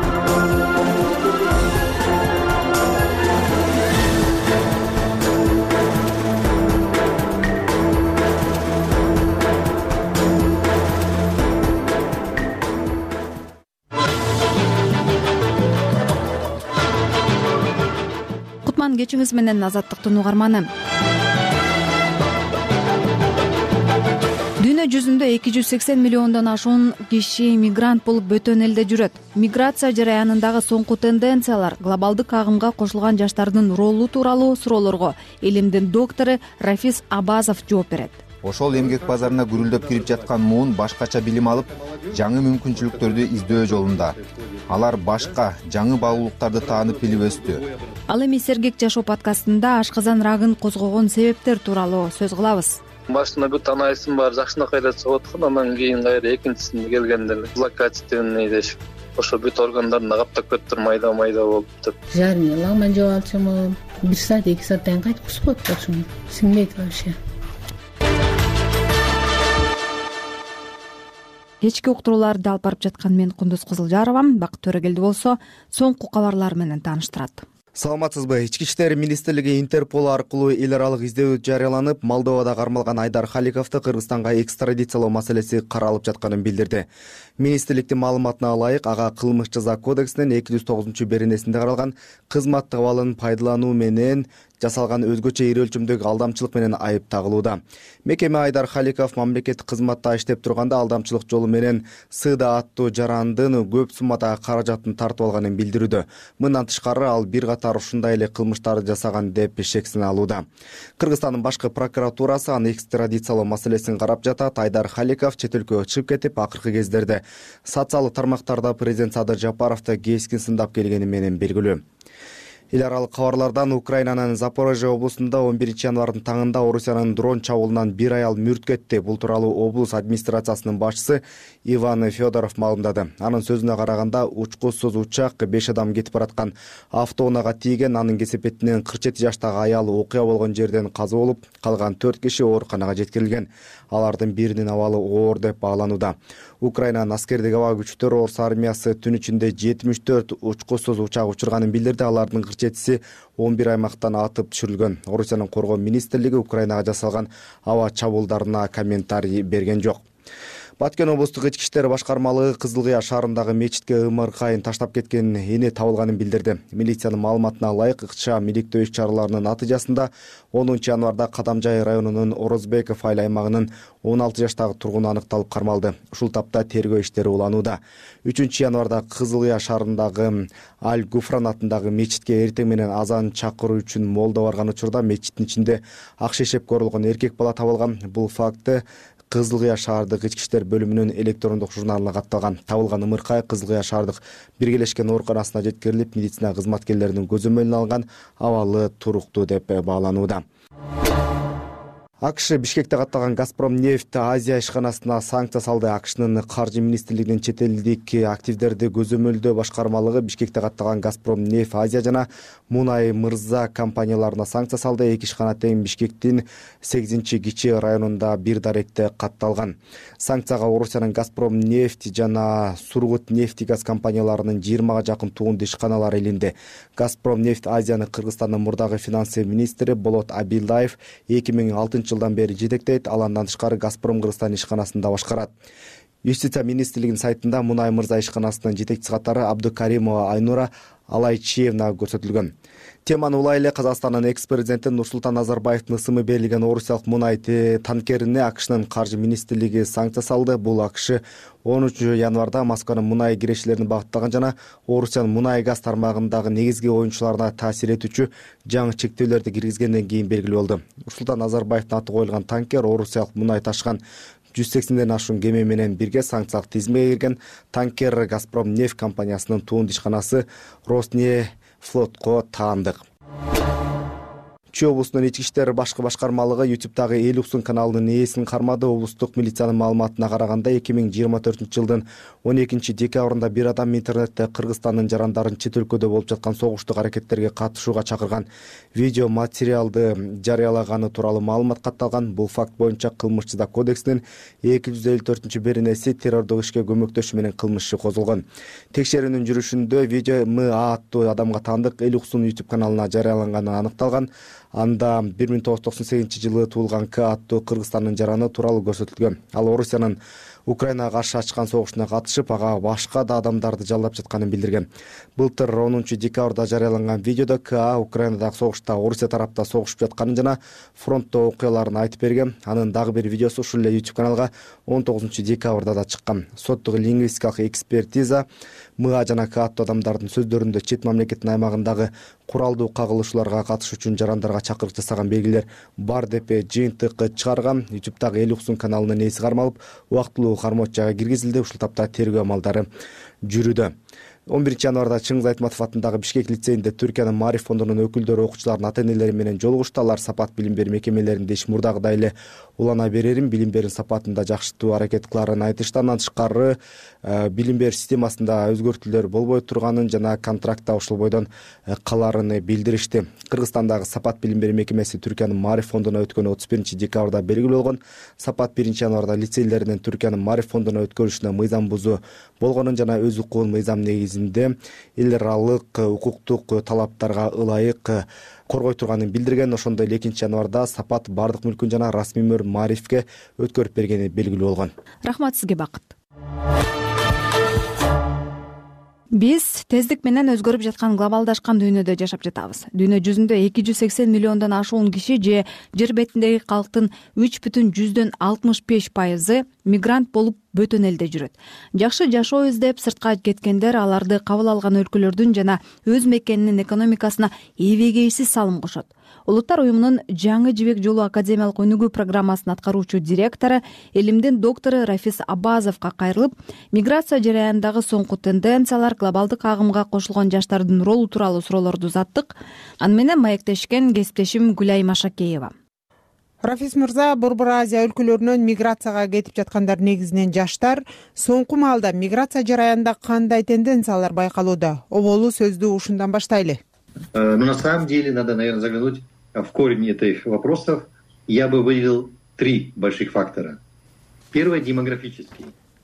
Кутман кечиңиз менен Азаттыктын угарманы. Дүйнө жүзүндө 280 миллиондон ашуун киши мигрант болуп бөтөн элде жүрөт. Миграция жараянындагы соңку тенденциялар, глобалдык агымга кошулган жаштардын ролу тууралуу суроолорго илимдин доктору Рафис Абазов жооп берет. Ошол эмгек базарына гүрүлдөп кирип жаткан муун башкача билим алып, жаңы мүмкүнчүлүктөрдү издөө жолунда. Алар башка жаңы баалуулуктарды таанып билип өстү. Ал эми Сергек жашоо подкастында ашказан рагын козгогон себептер тууралуу сөз кылабыз. Башында бүт анализим бар, жакшынакай чыгып аткан, андан кийин кайра экинчисинде келгенде злокачественный дешип, ошо бүт органдарын каптап кетиптир, майда болуп. Жарым лагман жеп алчумун, 1 саат 2 сааттан кайтып кусуп коюп калчумун. Сиңбейт вообще. Кечки уктурууларды алып барып жаткан мен Кундуз Кызылжарова. Бакыт Төрөгелди болсо соңку кабарлар менен тааныштырат. Саламатсызбы? Ички иштер министрлиги Интерпол аркылуу эл аралык издөө жарыяланып, Молдовада кармалган Айдар Халиковду Кыргызстанга экстрадициялоо маселеси каралып жатканын билдирди. Министрликтин маалыматына ылайык, ага кылмыш жаза кодексинин 209-беренесинде каралган кызматтык абалын пайдалануу менен жасалган өзгөчө ири өлчөмдөгү алдамчылык менен айып тагылууда. Мекеме Айдар Халиков мамлекеттик кызматта иштеп турганда алдамчылык жолу менен СыДа аттуу жарандын көп суммадагы каражатын тартып алганын билдирүүдө. Мындан тышкары ал бир катар ушундай эле кылмыштарды жасаган деп шексине алууда. Кыргызстандын башкы прокуратурасы аны экстрадициялоо маселесин карап жатат. Айдар Халиков чет өлкөгө чыгып кетип, акыркы кездерде социалдык тармактарда президент Садыр Жапаровду кескин сындап келгени менен белгилүү. Эл аралык кабарлардан Украинанын Запорожье облусунда 11 январдын таңында Орусиянын дрон чабуулунан бир аял мүрт кетти. Бул тууралуу облус администрациясынын башчысы Иван Федоров маалымдады. Анын сөзүнө караганда, учкусуз учак 5 адам кетип бараткан автоунаага тийген. Анын кесепетинен 47 жаштагы аял окуя болгон жерден каза болуп, калган 4 киши ооруканага жеткирилген. Алардын биринин абалы оор деп бааланууда. Украинанын аскердик аба күчтөрү Орус армиясы түн ичинде 74 учкусуз учак учурганын билдирди. Алардын 47-си 11 аймактан атып түшүрүлгөн. Орусиянын коргоо министрлиги Украинага жасалган аба чабуулдарына комментарий берген жок. Баткен облустук ички иштер башкармалыгы Кызыл Кыя шаарындагы мечитке ымыркайын таштап кеткен эне табылганын билдирди. Милициянын маалыматына ылайык, ыкча миликтөө иш-чараларынын натыйжасында 10 январда Кадамжай районунун Орозбеков айыл аймагынын 16 жаштагы тургуну аныкталып кармалды. Ушул тапта тергөө иштери уланууда. 3 январда Кызыл Кыя шаарындагы Аль Гуфран атындагы мечитке эртең менен азан чакыруу үчүн молдо барган учурда мечиттин ичинде ак шешеп көрүлгөн эркек бала табылган. Бул факты Кызыл Кыя шаардык ички иштер бөлүмүнүн электрондук журналына катталган. Табылган ымыркай Кызыл Кыя шаардык биргелешкен ооруканасына жеткирилип, медицина кызматкерлеринин көзөмөлүнө алынган, абалы туруктуу деп бааланууда. АКШ Бишкекте катталган Газпром нефть Азия ишканасына санкция салды. АКШнын каржы министрлигинин чет элдик активдерди көзөмөлдөө башкармалыгы Бишкекте катталган Газпром нефть Азия жана Мунай Мырза компанияларына санкция салды. Эки ишкана тең Бишкектин 8-Кичи районунда бир даректе катталган. Санкцияга Орусиянын Газпром нефть жана Сургут нефть газ компанияларынын 20га жакын туунду ишканалары илинди. Газпром нефть Азияны Кыргызстандын мурдагы финанс министри Болот Абилдаев 2006 жылдан бери жетектейт. Ал андан тышкары Газпром Кыргызстан ишканасын да башкарат. Юстиция министрлигинин сайтында Мунай мырза ишканасынын жетекчиси катары Абдукаримова Айнура Алайчиевна көрсөтүлгөн. Теманы улай эле Казакстандын экс-президенти Нурсултан Назарбаевдин ысымы берилген орусиялык мунай танкерине АКШнын каржы министрлиги санкция салды. Бул АКШ 13 январда Москванын мунай кирешелерин багыттаган жана Орусиянын мунай газ тармагындагы негизги оюнчуларына таасир этүүчү жаңы чектөөлөрдү киргизгенден кийин белгилүү болду. Нурсултан Назарбаевдин аты коюлган танкер орусиялык мунай ташыган 180ден ашуун кеме менен бирге санкциялык тизимге кирген. Танкер Газпром нефть компаниясынын туунду ишканасы Роснефтьфлотко таандык. Чүй облусунун ички иштер башкы башкармалыгы YouTube'дагы Элюксун каналынын ээсин кармады. Облустук милициянын маалыматына караганда 2024-жылдын 12-декабрында бир адам интернетте Кыргызстандын жарандарын чет өлкөдө болуп жаткан согуштук аракеттерге катышууга чакырган видео материалды жарыялаганы тууралуу маалымат катталган. Бул факт боюнча Кылмыш-чыда кодексинин 254-беренеси террордук ишке көмөктөшүү менен кылмыш иши козголгон. Текшерүүнүн жүрүшүндө видео МА аттуу адамга таандык Элюксун YouTube каналына жарыяланганы аныкталган. Анда 1998-жылы туулган К аттуу Кыргызстандын жараны тууралуу көрсөтүлгөн. Ал Орусиянын Украинага каршы ачкан согушуна катышып, ага башка да адамдарды жалдап жатканын билдирген. Былтыр 10-декабрда жарыяланган видеодо К Украинадагы согушта Орусия тарапта согушуп жатканын жана фронтто окуяларын айтып берген. Анын дагы бир видеосу ушул эле YouTube каналга 19-декабрда да чыккан. Соттук лингвистикалык экспертиза МА жана К аттуу адамдардын сөздөрүндө чет мамлекеттин аймагындагы куралдуу кагылышууларга катышуу үчүн жарандарга чакырык жасаган белгилер бар деп жыйынтык чыгарган. YouTube'дагы Элюксун каналынын ээси кармалып, убактылуу кармоочага киргизилди. Ушул тапта тергөө амалдары жүрүүдө. 11-январда Чыңгыз Айтматов атындагы Бишкек лицейинде Түркиянын Маариф фондунун өкүлдөрү окуучулардын ата-энелери менен жолугушту. Алар сапат билим берүү мекемелеринде иш мурдагыдай эле улана берерин, билим берүү сапатында жакшыртуу аракет кыларын айтышты. Андан тышкары билим берүү системасында өзгөртүүлөр болбой турганын жана контрактта ушул бойдон каларын билдиришти. Кыргызстандагы сапат билим берүү мекемеси Түркиянын Маариф фондуна өткөн 31-декабрда белгилүү болгон. Сапат 1-январда лицейлеринин Түркиянын Маариф фондуна өткөрүшүнө мыйзам бузуу болгонун жана өз укугун мыйзам негизинде эл аралык укуктук талаптарга ылайык коргой турганын билдирген. Ошондой эле 2-январда сапат бардык мүлкүн жана расмий мөр Маарифке өткөрүп бергени белгилүү болгон. Рахмат сизге, Бакыт. Биз тездик менен өзгөрүп жаткан глобалдашкан дүйнөдө жашап жатабыз. Дүйнө жүзүндө 280 миллиондон ашуун киши же жер бетиндеги калктын 3,65% мигрант болуп бөтөн элде жүрөт. Жакшы жашоо издеп сыртка кеткендер аларды кабыл алган өлкөлөрдүн жана өз мекенинин экономикасына эбегейсиз салым кошот. Улуттар уюмунун жаңы жибек жолу академиялык өнүгүү программасынын аткаруучу директору, илимдин доктору Рафис Аббазовго кайрылып, миграция жараянындагы соңку тенденциялар, глобалдык агымга кошулгон жаштардын ролу тууралуу суроолорду узаттык. Аны менен маектешкен кесиптешим Гүлай Машакеева. Рафис мырза, Борбор Азия өлкөлөрүнөн миграцияга кетип жаткандар негизинен жаштар. Соңку маалда миграция жараянында кандай тенденциялар байкалууда? Оболу сөздү ушундан баштайлы. На самом деле надо, наверное, заглянуть в корень этих вопросов. Я бы выделил 3 больших фактора. Первый – демографический.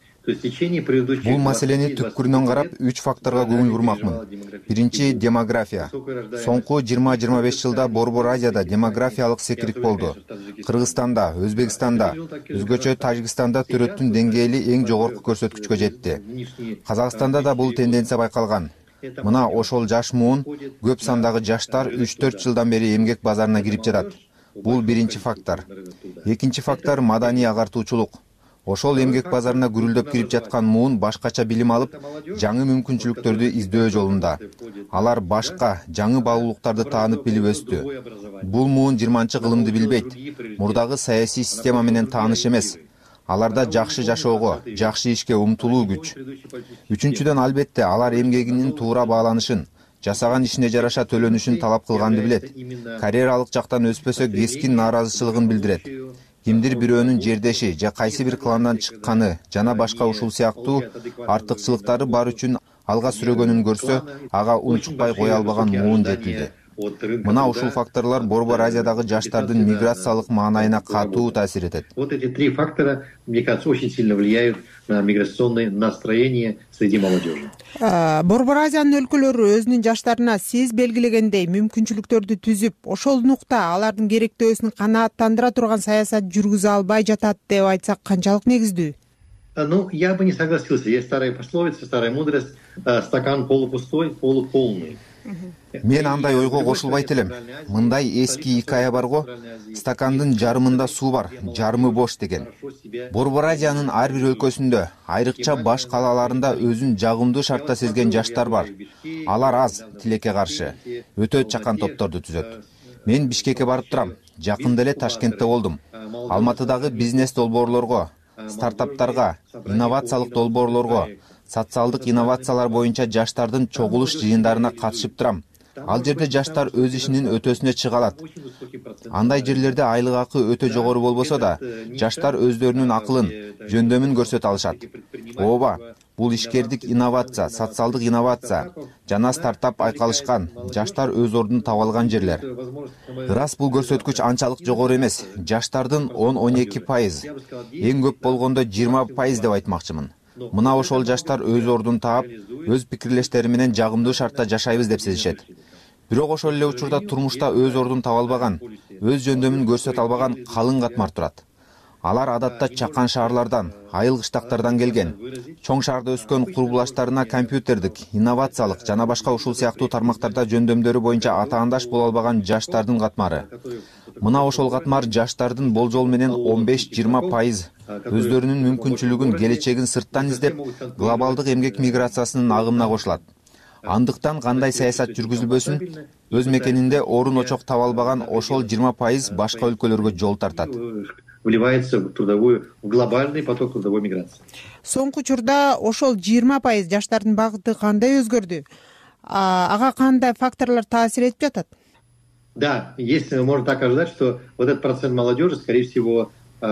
Бул маселени түпкүрүнөн карап 3 факторго көңүл бурмакмын. Биринчи – демография. Соңку 20-25 жылда Борбор Азияда демографиялык секирик болду. Кыргызстанда, Өзбекстанда, өзгөчө Тажикстанда төрөттүн деңгээли эң жогорку көрсөткүчкө жетти. Казакстанда да бул тенденция байкалган. Мына ошол жаш муун көп сандагы жаштар 3-4 жылдан бери эмгек базарына кирип жатат. Бул биринчи фактор. Экинчи фактор – маданий агартуучулук. Ошол эмгек базарына гүрүлдөп кирип жаткан муун башкача билим алып, жаңы мүмкүнчүлүктөрдү издөө жолунда. Алар башка, жаңы баалуулуктарды таанып билип өстү. Бул муун 20-чы кылымды билбейт, мурдагы саясий система менен тааныш эмес. Аларда жакшы жашоого, жакшы ишке умтулуу күч. Үчүнчүдөн, албетте, алар эмгегинин туура бааланышын, жасаган ишине жараша төлөнүшүн талап кылганды билет. Карьералык жактан өспөсө кескин нааразычылыгын билдирет. Кимдир бирөөнүн жердеши же кайсы бир кландан чыкканы жана башка ушул сыяктуу артыкчылыктары бар үчүн алга сүрөгөнүн көрсө, ага унчукпай кое албаган муун жетилди. Мына ушул факторлор Борбор Азиядагы жаштардын миграциялык маанайына катуу таасир этет. Вот эти 3 фактора, мне кажется, очень сильно влияют на миграционные настроения среди молодежи. Борбор Азиянын өлкөлөрү өзүнүн жаштарына сиз белгилегендей мүмкүнчүлүктөрдү түзүп, ошол нукта алардын керектөөсүн канааттандыра турган саясат жүргүзө албай жатат деп айтсак канчалык негиздүү? Ну, я бы не согласился. Есть старая пословица, старая мудрость: стакан полупустой, полуполный. Мен андай ойго кошулбайт элем. Мындай эски икая бар го: стакандын жарымында суу бар, жарымы бош деген. Борбор Азиянын ар бир өлкөсүндө, айрыкча баш калаларында өзүн жагымдуу шартта сезген жаштар бар. Алар аз, тилекке каршы, өтө чакан топторду түзөт. Мен Бишкекке барып турам. Жакында эле Ташкентте болдум. Алматыдагы бизнес долбоорлорго, стартаптарга, инновациялык долбоорлорго, социалдык инновациялар боюнча жаштардын чогулуш жыйындарына катышып турам. Ал жерде жаштар өз ишинин өтөсүнө чыга алат. Андай жерлерде айлык акы өтө жогору болбосо да, жаштар өздөрүнүн акылын, жөндөмүн көрсөтө алышат. Ооба, бул ишкердик инновация, социалдык инновация жана стартап айкалышкан, жаштар өз ордун таба алган жерлер. Ырас бул көрсөткүч анчалык жогору эмес. Жаштардын 10-12%, эң көп болгондо 20% деп айтмакчымын. Мына ошол жаштар өз ордун таап, өз пикирлештери менен жагымдуу шартта жашайбыз деп сезишет. Бирок ошол эле учурда турмушта өз ордун таба албаган, өз жөндөмүн көрсөтө албаган калың катмар турат. Алар адатта чакан шаарлардан, айыл кыштактардан келген. Чоң шаарда өскөн курбулаштарына компьютердик, инновациялык жана башка ушул сыяктуу тармактарда жөндөмдөрү боюнча атаандаш боло албаган жаштардын катмары. Мына ошол катмар жаштардын болжол менен 15-20% өздөрүнүн мүмкүнчүлүгүн, келечегин сырттан издеп, глобалдык эмгек миграциясынын агымына кошулат. Андыктан кандай саясат жүргүзүлбөсүн, өз мекенинде орун очок таба албаган ошол 20% башка өлкөлөргө жол тартат. Вливается в глобальный поток трудовой миграции. Соңку учурда ошол 20% жаштардын багыты кандай өзгөрдү? Ага кандай факторлор таасир этип жатат? Да, если можно так ожидать, что вот этот процент молодежи, скорее всего,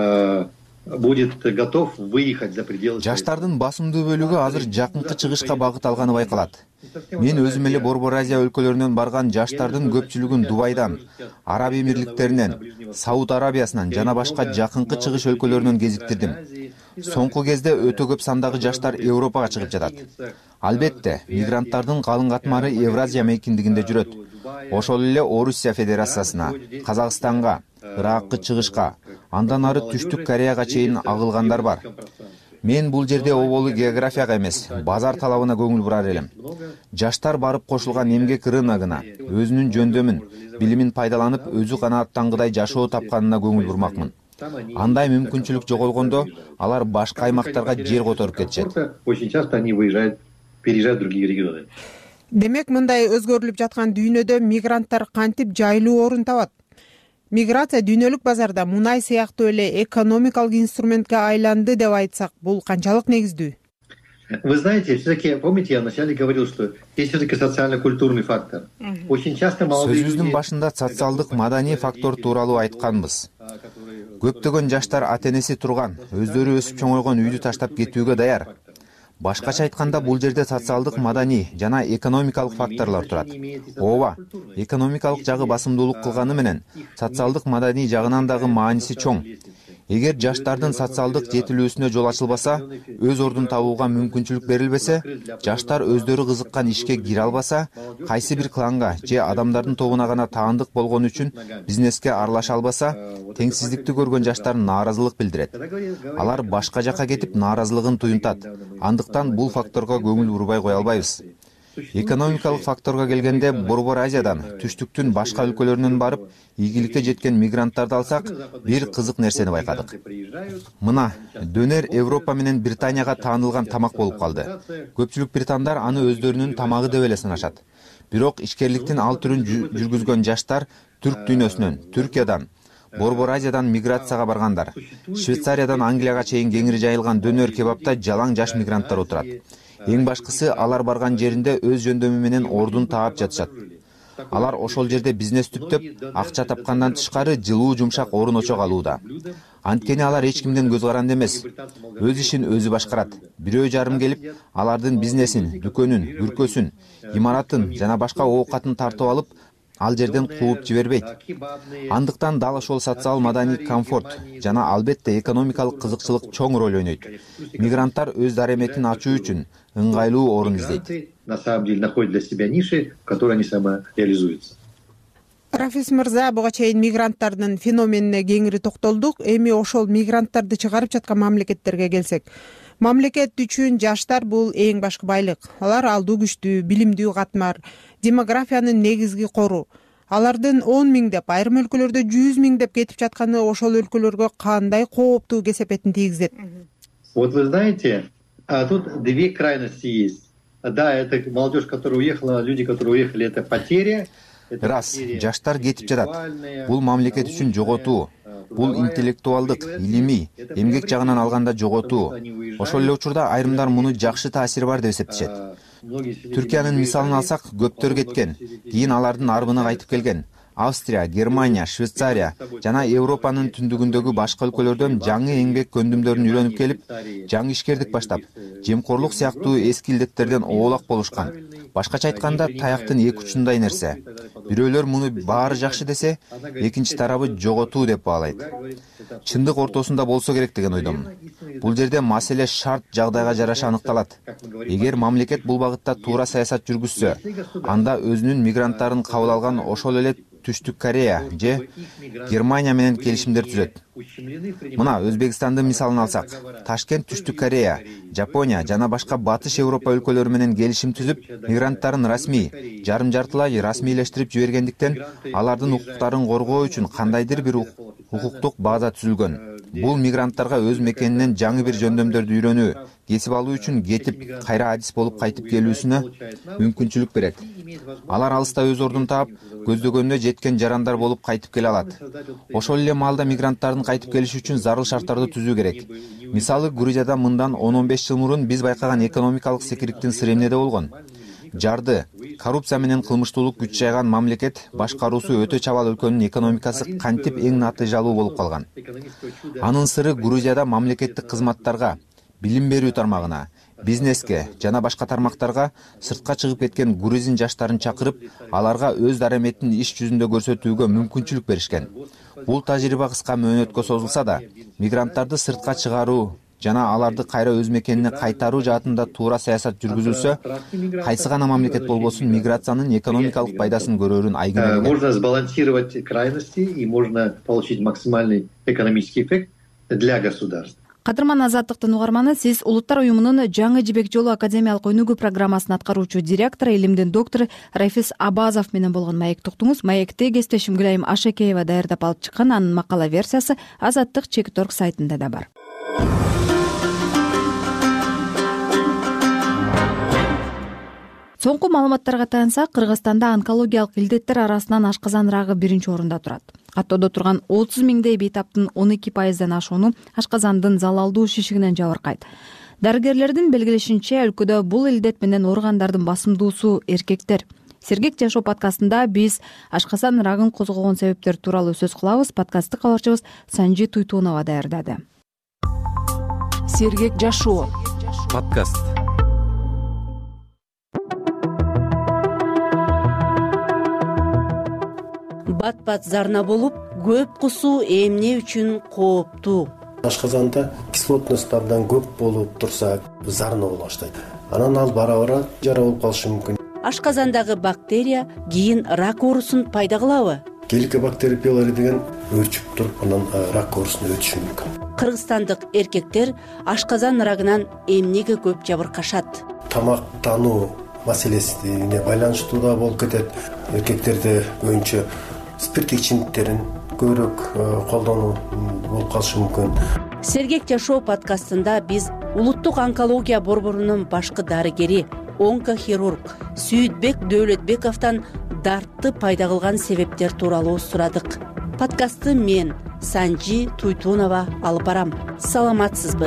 будет готов выехать за пределы. Жаштардын басымдуу бөлүгү азыр жакынкы чыгышка багыт алганы байкалат. Мен өзүм эле Борбор Азия өлкөлөрүнөн барган жаштардын көпчүлүгүн Дубайдан, Араб Эмирликтеринен, Сауд Арабиясынан жана башка жакынкы чыгыш өлкөлөрүнөн кезиктирдим. Соңку кезде өтө көп сандагы жаштар Европага чыгып жатат. Албетте, мигранттардын калың катмары Евразия мейкиндигинде жүрөт. Ошол эле Орусия Федерациясына, Казакстанга, Иракка чыгышка, андан ары Түштүк Кореяга чейин агылгандар бар. Мен бул жерде оболу географияга эмес, базар талабына көңүл бурар элем. Жаштар барып кошулган эмгек рыногуна, өзүнүн жөндөмүн, билимин пайдаланып, өзү канааттангыдай жашоо тапканына көңүл бурмакмын. Андай мүмкүнчүлүк жоголгондо, алар башка аймактарга жер которуп кетишет. Очень часто они переезжают в другие регионы. Демек, мындай өзгөрүлүп жаткан дүйнөдө мигранттар кантип жайлуу орун табат? Миграция дүйнөлүк базарда мунай сыяктуу эле экономикалык инструментке айланды деп айтсак, бул канчалык негиздүү? Вы знаете, все-таки, помните, я вначале говорил, что есть все-таки социально-культурный фактор. Очень часто молодые люди... Сөзүбүздүн башында социалдык маданий фактор тууралуу айтканбыз. Көптөгөн жаштар ата-энеси турган, өздөрү өсүп чоңойгон үйдү таштап кетүүгө даяр. Башкача айтканда, бул жерде социалдык, маданий жана экономикалык факторлор турат. Ооба, экономикалык жагы басымдуулук кылганы менен, социалдык, маданий жагынан дагы мааниси чоң. Эгер жаштардын социалдык жетилүүсүнө жол ачылбаса, өз ордун табууга мүмкүнчүлүк берилбесе, жаштар өздөрү кызыккан ишке кире албаса, кайсы бир кланга же адамдардын тобуна гана таандык болгон үчүн бизнеске аралаша албаса, теңсиздикти көргөн жаштар нааразылык билдирет. Алар башка жакка кетип нааразылыгын туюнтат. Андыктан бул факторго көңүл бурбай кое албайбыз. Экономикалык факторго келгенде, Борбор Азиядан, түштүктүн башка өлкөлөрүнөн барып, ийгиликке жеткен мигранттарды алсак, бир кызык нерсени байкадык. Мына, дөнер Европа менен Британияга таанылган тамак болуп калды. Көпчүлүк британдар аны өздөрүнүн тамагы деп эле санашат. Бирок ишкерликтин ал түрүн жүргүзгөн жаштар түрк дүйнөсүнөн, Түркиядан, Борбор Азиядан миграцияга баргандар. Швейцариядан Англияга чейин кеңири жайылган дөнөр кебапта жалаң жаш мигранттар отурат. Эң башкысы, алар барган жеринде өз жөндөмү менен ордун таап жатышат. Алар ошол жерде бизнес түптөп, акча тапкандан тышкары жылуу жумшак орун очок алууда. Анткени алар эч кимден көз каранды эмес. Өз ишин өзү башкарат. Бирөө жарым келип, алардын бизнесин, дүкөнүн, бүркөсүн, имаратын жана башка оокатын тартып алып, ал жерден кууп жибербейт. Андыктан дал ошол социал маданий комфорт жана албетте экономикалык кызыкчылык чоң роль ойнойт. Мигранттар өз дареметин ачуу үчүн ыңгайлуу орун издейт. На самом деле находят для себя ниши, в которой они самореализуются. Рафис мырза, буга чейин мигранттардын феноменине кеңири токтолдук. Эми ошол мигранттарды чыгарып жаткан мамлекеттерге келсек, Мамлекет үчүн жаштар бул эң башкы байлык. Алар алдуу күчтүү, билимдүү катмар, демографиянын негизги кору. Алардын 10 миңдеп, айрым өлкөлөрдө 100 миңдеп кетип жатканы ошол өлкөлөргө кандай кооптуу кесепетин тийгизет? Вот вы знаете, тут две крайности есть. Да, это молодежь, которая уехала, люди, которые уехали, это потеря. Рас, жаштар кетип жатат. Бул мамлекет үчүн жоготуу. Бул интеллектуалдык, илимий, эмгек жагынан алганда жоготуу. Ошол эле учурда айрымдар муну жакшы таасири бар деп эсептешет. Түркиянын мисалын алсак, көптөр кеткен, кийин алардын арбына кайтып келген. Австрия, Германия, Швейцария жана Европанын түндүгүндөгү башка өлкөлөрдөн жаңы эмгек көндүмдөрүн үйрөнүп келип, жаңы ишкердик баштап, жемкорлук сыяктуу эски илдеттерден оолак болушкан. Башкача айтканда, таяктын эки учундай нерсе. Бирөөлөр муну баары жакшы десе, экинчи тарабы жоготуу деп баалайт. Чындык ортосунда болсо керек деген ойдомун. Бул жерде маселе шарт жагдайга жараша аныкталат. Эгер мамлекет бул багытта туура саясат жүргүзсө, анда өзүнүн мигранттарын кабыл алган ошол эле Түштүк Корея же Германия менен келишимдер түзөт. Мына Өзбекстандын мисалын алсак, Ташкент Түштүк Корея, Жапония жана башка батыш Европа өлкөлөрү менен келишим түзүп, мигранттарын расмий, жарым-жартылай расмийлештирип жибергендиктен, алардын укуктарын коргоо үчүн кандайдыр бир укуктук база түзүлгөн. Бул мигранттарга өз мекенинен жаңы бир жөндөмдөрдү үйрөнүү, кесип алуу үчүн кетип, кайра адис болуп кайтып келүүсүнө мүмкүнчүлүк берет. Алар алыста өз ордун таап, көздөгөнүнө жеткен жарандар болуп кайтып келе алат. Ошол эле маалда мигранттардын кайтып келиши үчүн зарыл шарттарды түзүү керек. Мисалы, Грузияда мындан 10-15 жыл мурун биз байкаган экономикалык секириктин сыры эмнеде болгон? Жарды, коррупция менен кылмыштуулук күч жайган мамлекет башкаруусу өтө чабал өлкөнүн экономикасы кантип эң натыйжалуу болуп калган. Анын сыры Грузияда мамлекеттик кызматтарга, билим берүү тармагына, бизнеске жана башка тармактарга сыртка чыгып кеткен грузин жаштарын чакырып, аларга өз дараметин иш жүзүндө көрсөтүүгө мүмкүнчүлүк беришкен. Бул тажрыйба кыска мөөнөткө созулса да, мигранттарды сыртка чыгаруу жана аларды кайра өз мекенине кайтаруу жаатында туура саясат жүргүзүлсө, кайсы гана мамлекет болбосун миграциянын экономикалык пайдасын көрөрүн айгын. Можно сбалансировать крайности и можно получить максимальный экономический эффект для государства. Кадырман Азаттыктын угарманы, сиз Улуттар уюмунун Жаңы жибек жолу академиялык өнүгүү программасынын аткаруучу директору, илимдин доктору Рафис Абазов менен болгон маекти уктуңуз. Маекти кесиптешим Гүлайым Ашекеева даярдап алып чыккан. Анын макала версиясы Азаттык.org сайтында да бар. Соңку маалыматтарга таянсак, Кыргызстанда онкологиялык илдеттер арасынан ашказан рагы биринчи орунда турат. Каттоодо турган 30 миңдей бейтаптын 12%дан ашууну ашказандын залалдуу шишигинен жабыркайт. Дарыгерлердин белгилешинче, өлкөдө бул илдет менен ооругандардын басымдуусу эркектер. Сергек жашоо подкастында биз ашказан рагын козгогон себептер тууралуу сөз кылабыз. Подкастты кабарчыбыз Санжи Туйтунова даярдады. Сергек жашоо подкаст. Бат-бат зарна болуп, көп кусуу эмне үчүн кооптуу? Ашказанда кислотность абдан көп болуп турса, зарна боло баштайт. Анан ал бара-бара жара болуп калышы мүмкүн. Ашказандагы бактерия кийин рак оорусун пайда кылабы? Геликобактер пилори деген өрчүп туруп, анан рак оорусуна өтүшү мүмкүн. Кыргызстандык эркектер ашказан рагынан эмнеге көп жабыркашат? Тамактануу маселесине байланыштуу да болуп кетет. Эркектерде көбүнчө спирттик ичимдиктерин көбүрөөк колдонуу болуп калышы мүмкүн. Сергек жашоо подкастында биз улуттук онкология борборунун башкы дарыгери, онкохирург Сүйүтбек Дөөлөтбековдон дартты пайда кылган себептер тууралуу сурадык. Подкастты мен, Санжи Туйтунова алып барам. Саламатсызбы?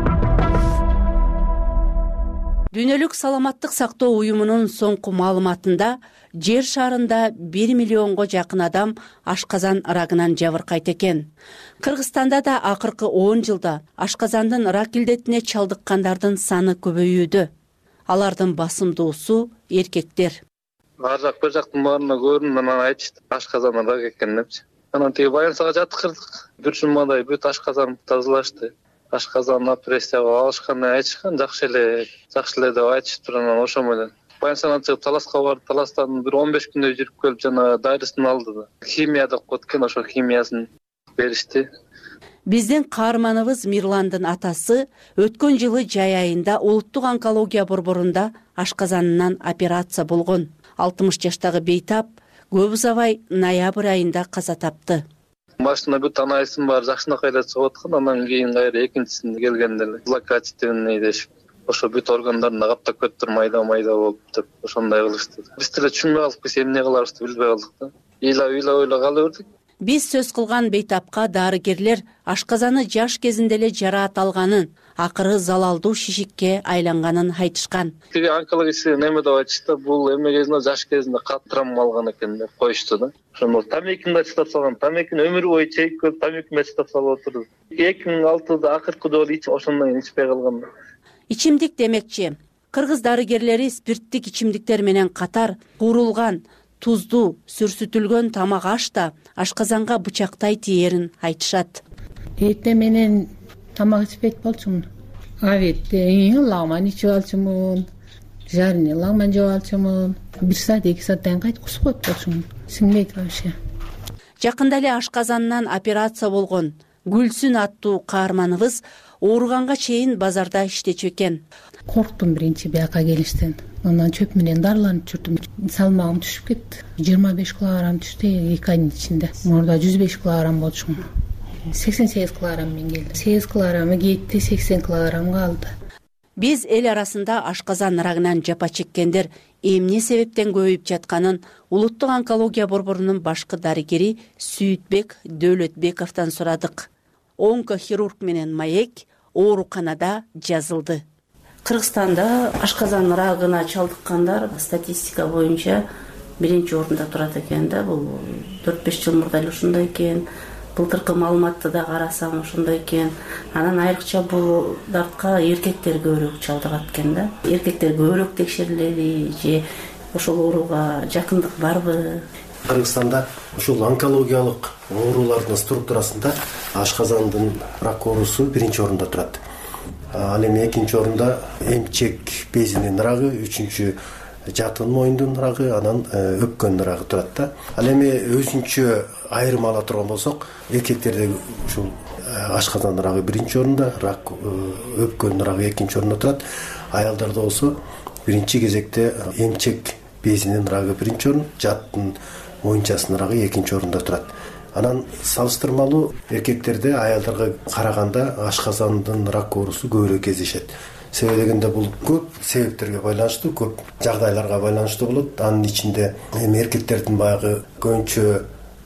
Дүйнөлүк саламаттык сактоо уюмунун соңку маалыматында жер шарында 1 миллионго жакын адам ашказан рагынан жабыркайт экен. Кыргызстанда да акыркы 10 жылда ашказандын рак илдетине чалдыккандардын саны көбөйүүдө. Алардын басымдуусу эркектер. Ар жак бир жактын баарына көрдүм, анан айтышты ашказан рак экен депчи. Анан тиги больницага жаткырдык. Бир жумадай бүт ашказан тазалашты. Ашказан операцияга алышканын айтышкан, жакшы эле деп айтышыптыр. Анан ошо менен больницадан чыгып Таласка барды. Таластан бир 15 күндөй жүрүп келип, жана дарысын алды да. Химия деп коет экен, ошо химиясын беришти. Биздин каарманыбыз Мирландын атасы өткөн жылы жай айында улуттук онкология борборунда ашказанынан операция болгон. 60 жаштагы бейтап көп узабай ноябрь айында каза тапты. Машина бүт анайсын бар жакшынакай эле чыгып аткан, андан кийин кайра экинчисинде келгенде эле злокачественный дешип, ошо бүт органдарына каптап кетиптир, майда болуп деп ошондой кылышты. Биз деле түшүнбөй калдык, биз эмне кыларыбызды билбей калдык да. Ыйлап кала бердик. Биз сөз кылган бейтапка дарыгерлер ашказаны жаш кезинде эле жараат алганын, акыры залалдуу шишикке айланганын айтышкан. Тиги онкология неме деп айтышты, бул эме кезинде жаш кезинде кат травма алган экен деп коюшту да. Ошондо тамекини да чыдап салган, тамекини өмүр бою чегип келип тамекини чыдап салып отурду. 2006-да акыркы жолу ичип, ошондон кийин ичпей калган. Ичимдик демекчи, кыргыз дарыгерлери спирттик ичимдиктер менен катар куурулган, туздуу, сүрсүтүлгөн тамак аш да ашказанга бычактай тиерин айтышат. Эте менен тамак ичпейт болчумун. Абетте лагман ичип алчумун, жарыны лагман жеп алчумун. 1 саат 2 сааттан кайт кусуп коюп болчумун. Сиңбейт вообще. Жакында эле ашказанынан операция болгон Гүлсүн аттуу каарманыбыз ооруганга чейин базарда иштечү экен. Корктум биринчи бияка келиштен. Анан чөп менен дарыланып жүрдүм. Салмагым түшүп кетти. 25 килограмм түштү 2 айдын ичинде. Мурда 105 килограмм болчумун. 88 килограмм мен келди. 8 килограммы кетти, 80 килограмм калды. Биз эл арасында ашказан рагынан жапа чеккендер эмне себептен көбөйүп жатканын улуттук онкология борборунун башкы дарыгери Сүйүтбек Дөөлөтбековдон сурадык. Онкохирург менен маек ооруканада жазылды. Кыргызстанда ашказан рагына чалдыккандар статистика боюнча биринчи орунда турат экен да. Бул 4-5 жыл мурда эле ушундай экен. Былтыркы маалыматты да карасам ошондой экен. Анан айрыкча бул дартка эркектер көбүрөөк чалдыгат экен да. Эркектер көбүрөөк текшерилеби же ошол ооруга жакындык барбы? Кыргызстанда ушул онкологиялык оорулардын структурасында ашказандын рак оорусу биринчи орунда турат. Ал эми экинчи орунда эмчек безинин рагы, үчүнчү жатын моюндун рагы, анан өпкөн рагы турат да. Ал эми өзүнчө айырым ала турган болсок, эркектерде ушул ашказан рагы биринчи орунда, рак өпкөн рагы экинчи орунда турат. Аялдарда болсо биринчи кезекте эмчек безинин рагы биринчи орун, жатын моюнчасынын рагы экинчи орунда турат. Анан салыштырмалуу эркектерде аялдарга караганда ашказандын рак оорусу көбүрөөк кездешет. Себеби дегенде бул көп себептерге байланыштуу, көп жагдайларга байланыштуу болот. Анын ичинде эркектердин баягы көбүнчө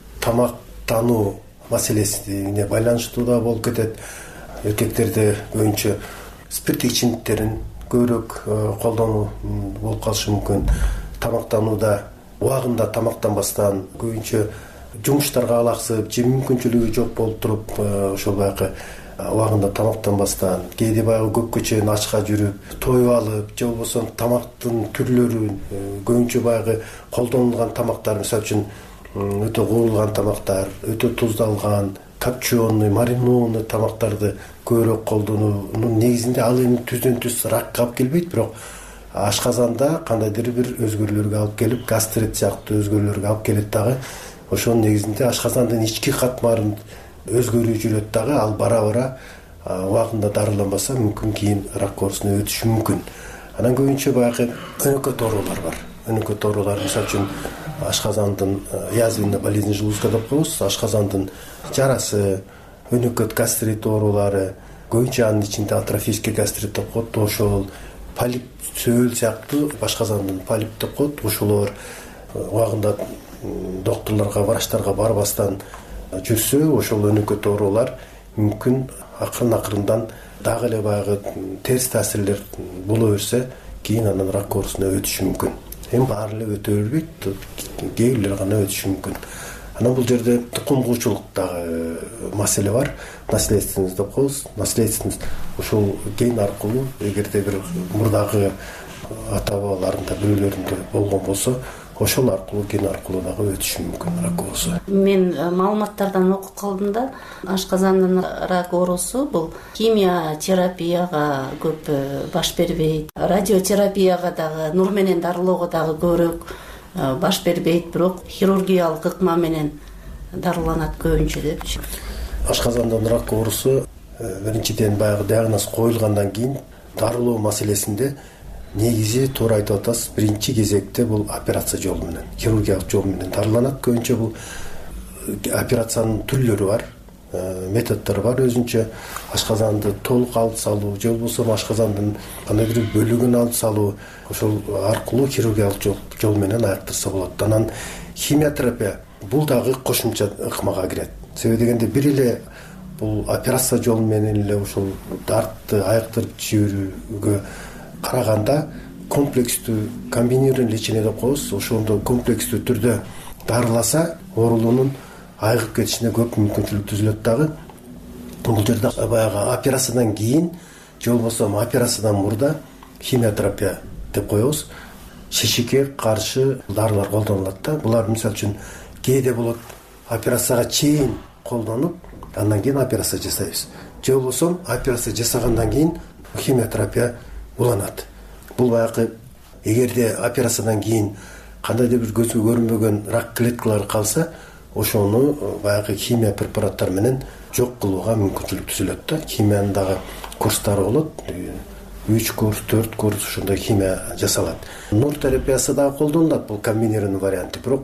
тамактануу маселесине байланыштуу да болуп кетет. Эркектерде көбүнчө спирттик ичимдиктерин көбүрөөк колдонуу болуп калышы мүмкүн. Тамактанууда убагында тамактанбастан көбүнчө жумуштарга алаксып, жем мүмкүнчүлүгү жок болуп туруп, ошол баягы убагында тамактанбастан, кээде баягы көпкө чейин ачка жүрүп, тоюп алып, же болбосо тамактын түрлөрүн көбүнчө баягы колдонулган тамактар, мисалы үчүн өтө куурулган тамактар, өтө туздалган, копченый, маринованный тамактарды көбүрөөк колдонуунун негизинде ал эми түздөн түз ракка алып келбейт, бирок ашказанда кандайдыр бир өзгөрүүлөргө алып келип, гастрит сыяктуу өзгөрүүлөргө алып келет дагы. Ошонун негизинде ашказандын ички катмарын өзгөрүү жүрөт дагы, ал бара-бара убагында дарыланбаса мүмкүн кийин рак оорусуна өтүшү мүмкүн. Анан көбүнчө баягы өнөкөт оорулар бар. Өнөкөт оорулар, мисалы үчүн ашказандын язвенный болезнь желудка деп коебуз, ашказандын жарасы, өнөкөт гастрит оорулары, көбүнчө анын ичинде атрофический гастрит деп коет, ошол полип сөөл сыяктуу ашказандын полип деп коет, ошолор убагында доктурларга, врачтарга барбастан жүрсө, ошол өнөкөт оорулар мүмкүн акырын-акырындан дагы эле баягы терс таасирлер боло берсе, кийин анан рак оорусуна өтүшү мүмкүн. Эми баары эле өтө бербейт, кээ бирлер гана өтүшү мүмкүн. Анан бул жерде тукум куучулуктагы маселе бар. Наследственность деп коебуз. Наследственность ушул ген аркылуу, эгерде бир мурдагы ата бабаларында бирөөлөрүндө болгон болсо, ошол аркылуу ген аркылуу дагы өтүшү мүмкүн рак оорусу. Мен маалыматтардан окуп калдым да, ашказандын рак оорусу бул химия терапияга көп баш бербейт. Радиотерапияга дагы, нур менен дарылоого дагы көбүрөөк баш бербейт, бирок хирургиялык ыкма менен дарыланат көбүнчө депчи. Ашказандын рак оорусу биринчиден баягы диагноз коюлгандан кийин дарылоо маселесинде негизи туура айтып атасыз, биринчи кезекте бул операция жолу менен, хирургиялык жол менен дарыланат. Көбүнчө бул операциянын түрлөрү бар, методдору бар. Өзүнчө ашказанды толук алып салуу же болбосо ашказандын кандайдыр бөлүгүн алып салуу, ошол аркылуу хирургиялык жол менен аяктырса болот. Анан химиотерапия бул дагы кошумча ыкмага кирет. Себеби дегенде бир эле бул операция жолу менен эле ушул дартты аяктырып жиберүүгө караганда комплекстүү комбинированный лечение деп коебуз. Ошондо комплекстүү түрдө дарыласа оорулуунун айыгып кетишине көп мүмкүнчүлүк түзүлөт дагы. Бул жерде баягы операциядан кийин же болбосо операциядан мурда химиотерапия деп коебуз. Шишикке каршы дарылар колдонулат да. Булар мисалы үчүн кээде болот операцияга чейин колдонуп, андан кийин операция жасайбыз. Же болбосо операция жасагандан кийин химиотерапия уланат. Бул баягы эгерде операциядан кийин кандайдыр бир көзгө көрүнбөгөн рак клеткалары калса, ошону баягы химия препараттар менен жок кылууга мүмкүнчүлүк түзүлөт да. Химиянын дагы курстары болот. 3 курс, 4 курс ушундай химия жасалат. Нур терапиясы дагы колдонулат, бул комбинированный варианты, бирок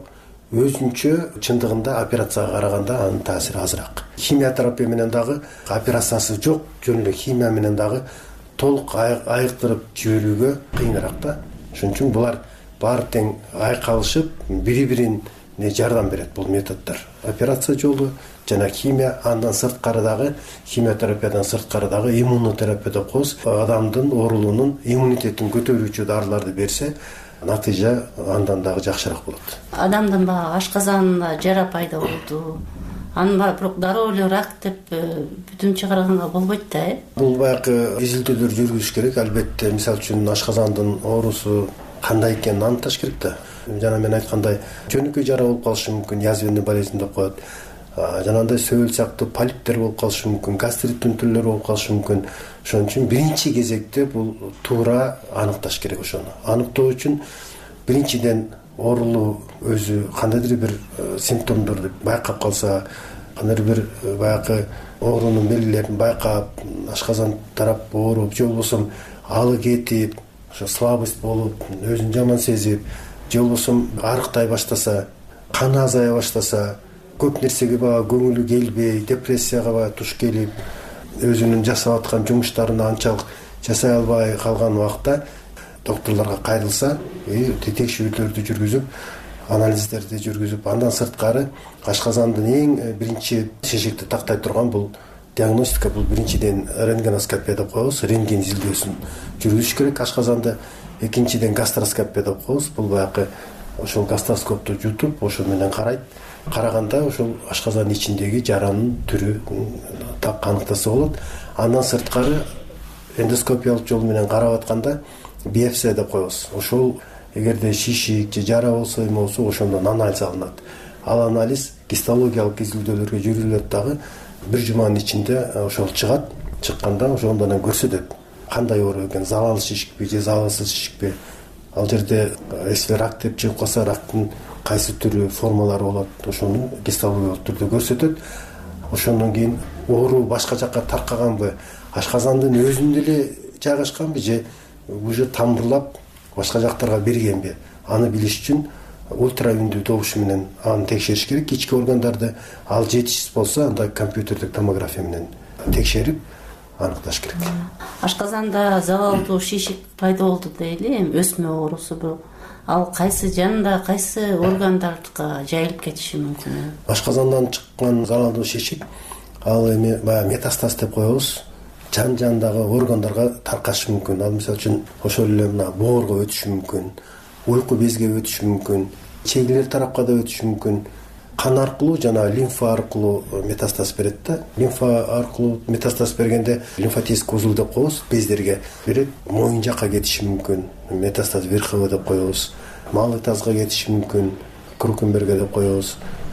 өзүнчө чындыгында операцияга караганда анын таасири азыраак. Химиотерапия менен дагы операциясы жок, жөн эле химия менен дагы толук айыктырып жиберүүгө кыйыныраак да. Ошон үчүн булар баары тең айкалышып, бири-бирине жардам берет бул методдор. Операция жолу жана химия, андан сырткары дагы химиотерапиядан сырткары дагы иммунотерапия деп коебуз. Адамдын оорулуунун иммунитетин көтөрүүчү дарыларды берсе, натыйжа андан дагы жакшыраак болот. Адамдын баягы ашказанында жара пайда болду. Анын баягы бирок дароо эле рак деп бүтүн чыгарганга болбойт да, Бул баягы изилдөөлөр жүргүзүш керек. Албетте, мисалы үчүн ашказандын оорусу кандай экенин аныкташ керек да. Жана мен айткандай, жөнөкөй жара болуп калышы мүмкүн, язвенный болезнь деп коет. Жанагындай сөөл сыяктуу полиптер болуп калышы мүмкүн, гастриттин түрлөрү болуп калышы мүмкүн. Ошон үчүн биринчи кезекте бул туура аныкташ керек ошону. Аныктоо үчүн биринчиден оорулуу өзү кандайдыр бир симптомдорду байкап калса, кандайдыр бир баягы оорунун белгилерин байкап, ашказан тарап ооруп, же болбосо алы кетип, ошо слабость болуп, өзүн жаман сезип, же болбосо арыктай баштаса, каны азая баштаса, көп нерсеге баягы көңүлү келбей, депрессияга баягы туш келип, өзүнүн жасап аткан жумуштарын анчалык жасай албай калган убакта докторлорго кайрылса, текшерүүлөрдү жүргүзүп, анализдерди жүргүзүп, андан сырткары ашказандын эң биринчи шешекти тактай турган бул диагностика, бул биринчиден рентгеноскопия деп коебуз, рентген изилдөөсүн жүргүзүш керек ашказанды. Экинчиден гастроскопия деп коебуз, бул баягы ошол гастроскопту жутуп, ошо менен карайт. Караганда ошол ашказандын ичиндеги жаранын түрү так аныктаса болот. Андан сырткары эндоскопиялык жол менен карап атканда биопсия деп коебуз. Ошол эгерде шишик же жара болсо, эме болсо, ошондон анализ алынат. Ал анализ гистологиялык изилдөөлөргө жүргүзүлөт дагы. Бир жуманын ичинде ошол чыгат. Чыкканда ошондон көрсөтөт кандай оору экен, залал шишикпи же залалсыз шишикпи. Ал жерде эссе рак деп чыгып калса, рактын кайсы түрү, формалары болот, ошону гистологиялык түрдө көрсөтөт. Ошондон кийин оору башка жакка таркаганбы, ашказандын өзүндө эле жайгашканбы же уже тамырлап башка жактарга бергенби, аны билиш үчүн ультраүндүү добуш менен аны текшериш керек. Ички органдарды ал жетишсиз болсо, анда компьютердик томография менен текшерип аныкташ керек. Ашказанда залалдуу шишик пайда болду дейли, өсмө оорусу бул. Ал кайсы жанда, кайсы органдарга жайылып кетиши мүмкүн? Ашказандан чыккан залалдуу шишик ал эми баягы метастаз деп коебуз. Жан-жандагы органдарга таркашы мүмкүн. Ал мисалы үчүн ошол эле мына боорго өтүшү мүмкүн, уйку безге өтүшү мүмкүн, чегилер тарапка да өтүшү мүмкүн. Кан аркылуу жана лимфа аркылуу метастаз берет да. Лимфа аркылуу метастаз бергенде лимфатический узул деп коебуз, бездерге берет. Моюн жакка кетиши мүмкүн, метастаз верховый деп коебуз. Малый тазга кетиши мүмкүн, крукенберге деп коебуз.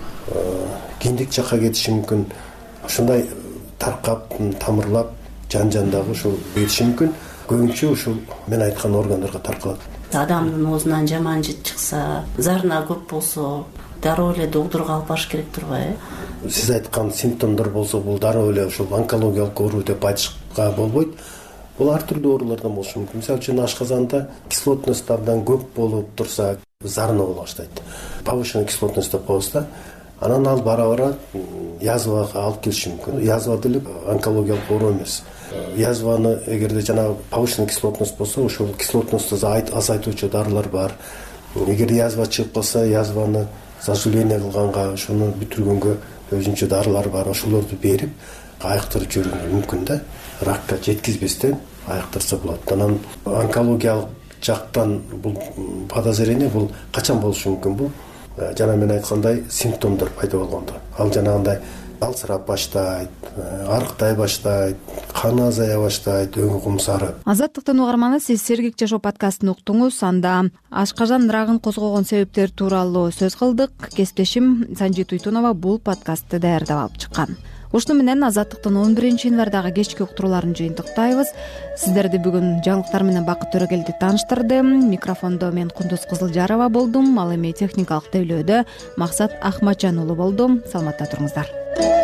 Киндик жакка кетиши мүмкүн. Ушундай таркап, тамырлап, жан-жандагы ушул кетиши мүмкүн. Көбүнчө ушул мен айткан органдарга таркалат. Адамдын оозунан жаман жыт чыкса, зарына көп болсо, дароо эле доктурга алып барыш керек турбайбы? Сиз айткан симптомдор болсо бул дароо эле ушул онкологиялык оору деп айтышка болбойт. Бул ар түрдүү оорулардан болушу мүмкүн. Мисалы үчүн ашказанда кислотносттордон көп болуп турса, зарына боло баштайт. Повышенный кислотность деп коебуз да. Анан ал бара язвага алып келиши мүмкүн. Язва деле онкологиялык оору эмес. Язваны эгерде жанагы повышенный кислотность болсо, ошол кислотностду азайтуучу дарылар бар. Эгер язва чыгып калса, язваны заживление кылганга, ошону бүтүргөнгө өзүнчө дарылар бар. Ошолорду берип айыктырып жиберүүгө мүмкүн да. Ракка жеткизбестен айыктырса болот. Анан онкологиялык жактан бул подозрение бул качан болушу мүмкүн? Бул жана мен айткандай симптомдор пайда болгондо. Ал жанагындай алсырап баштайт, арыктай баштайт, каны азая баштайт, өңү кумсарып. Азаттыктын угарманы, сиз Сергек жашоо подкастын уктуңуз. Анда ашказан рагын козгогон себептер тууралуу сөз кылдык. Кесиптешим Санжи Туйтунова бул подкастты даярдап алып чыккан. Ушуну менен Азаттыктын 11-январдагы кечки уктурууларын жыйынтыктайбыз. Сиздерди бүгүн жаңылыктар менен Бакыт Төрөгелди тааныштырдым. Микрофондо мен Кундуз Кызылжарова болдум. Ал эми техникалык тейлөөдө Максат Ахматжан уулу болдум. Саламатта туруңуздар.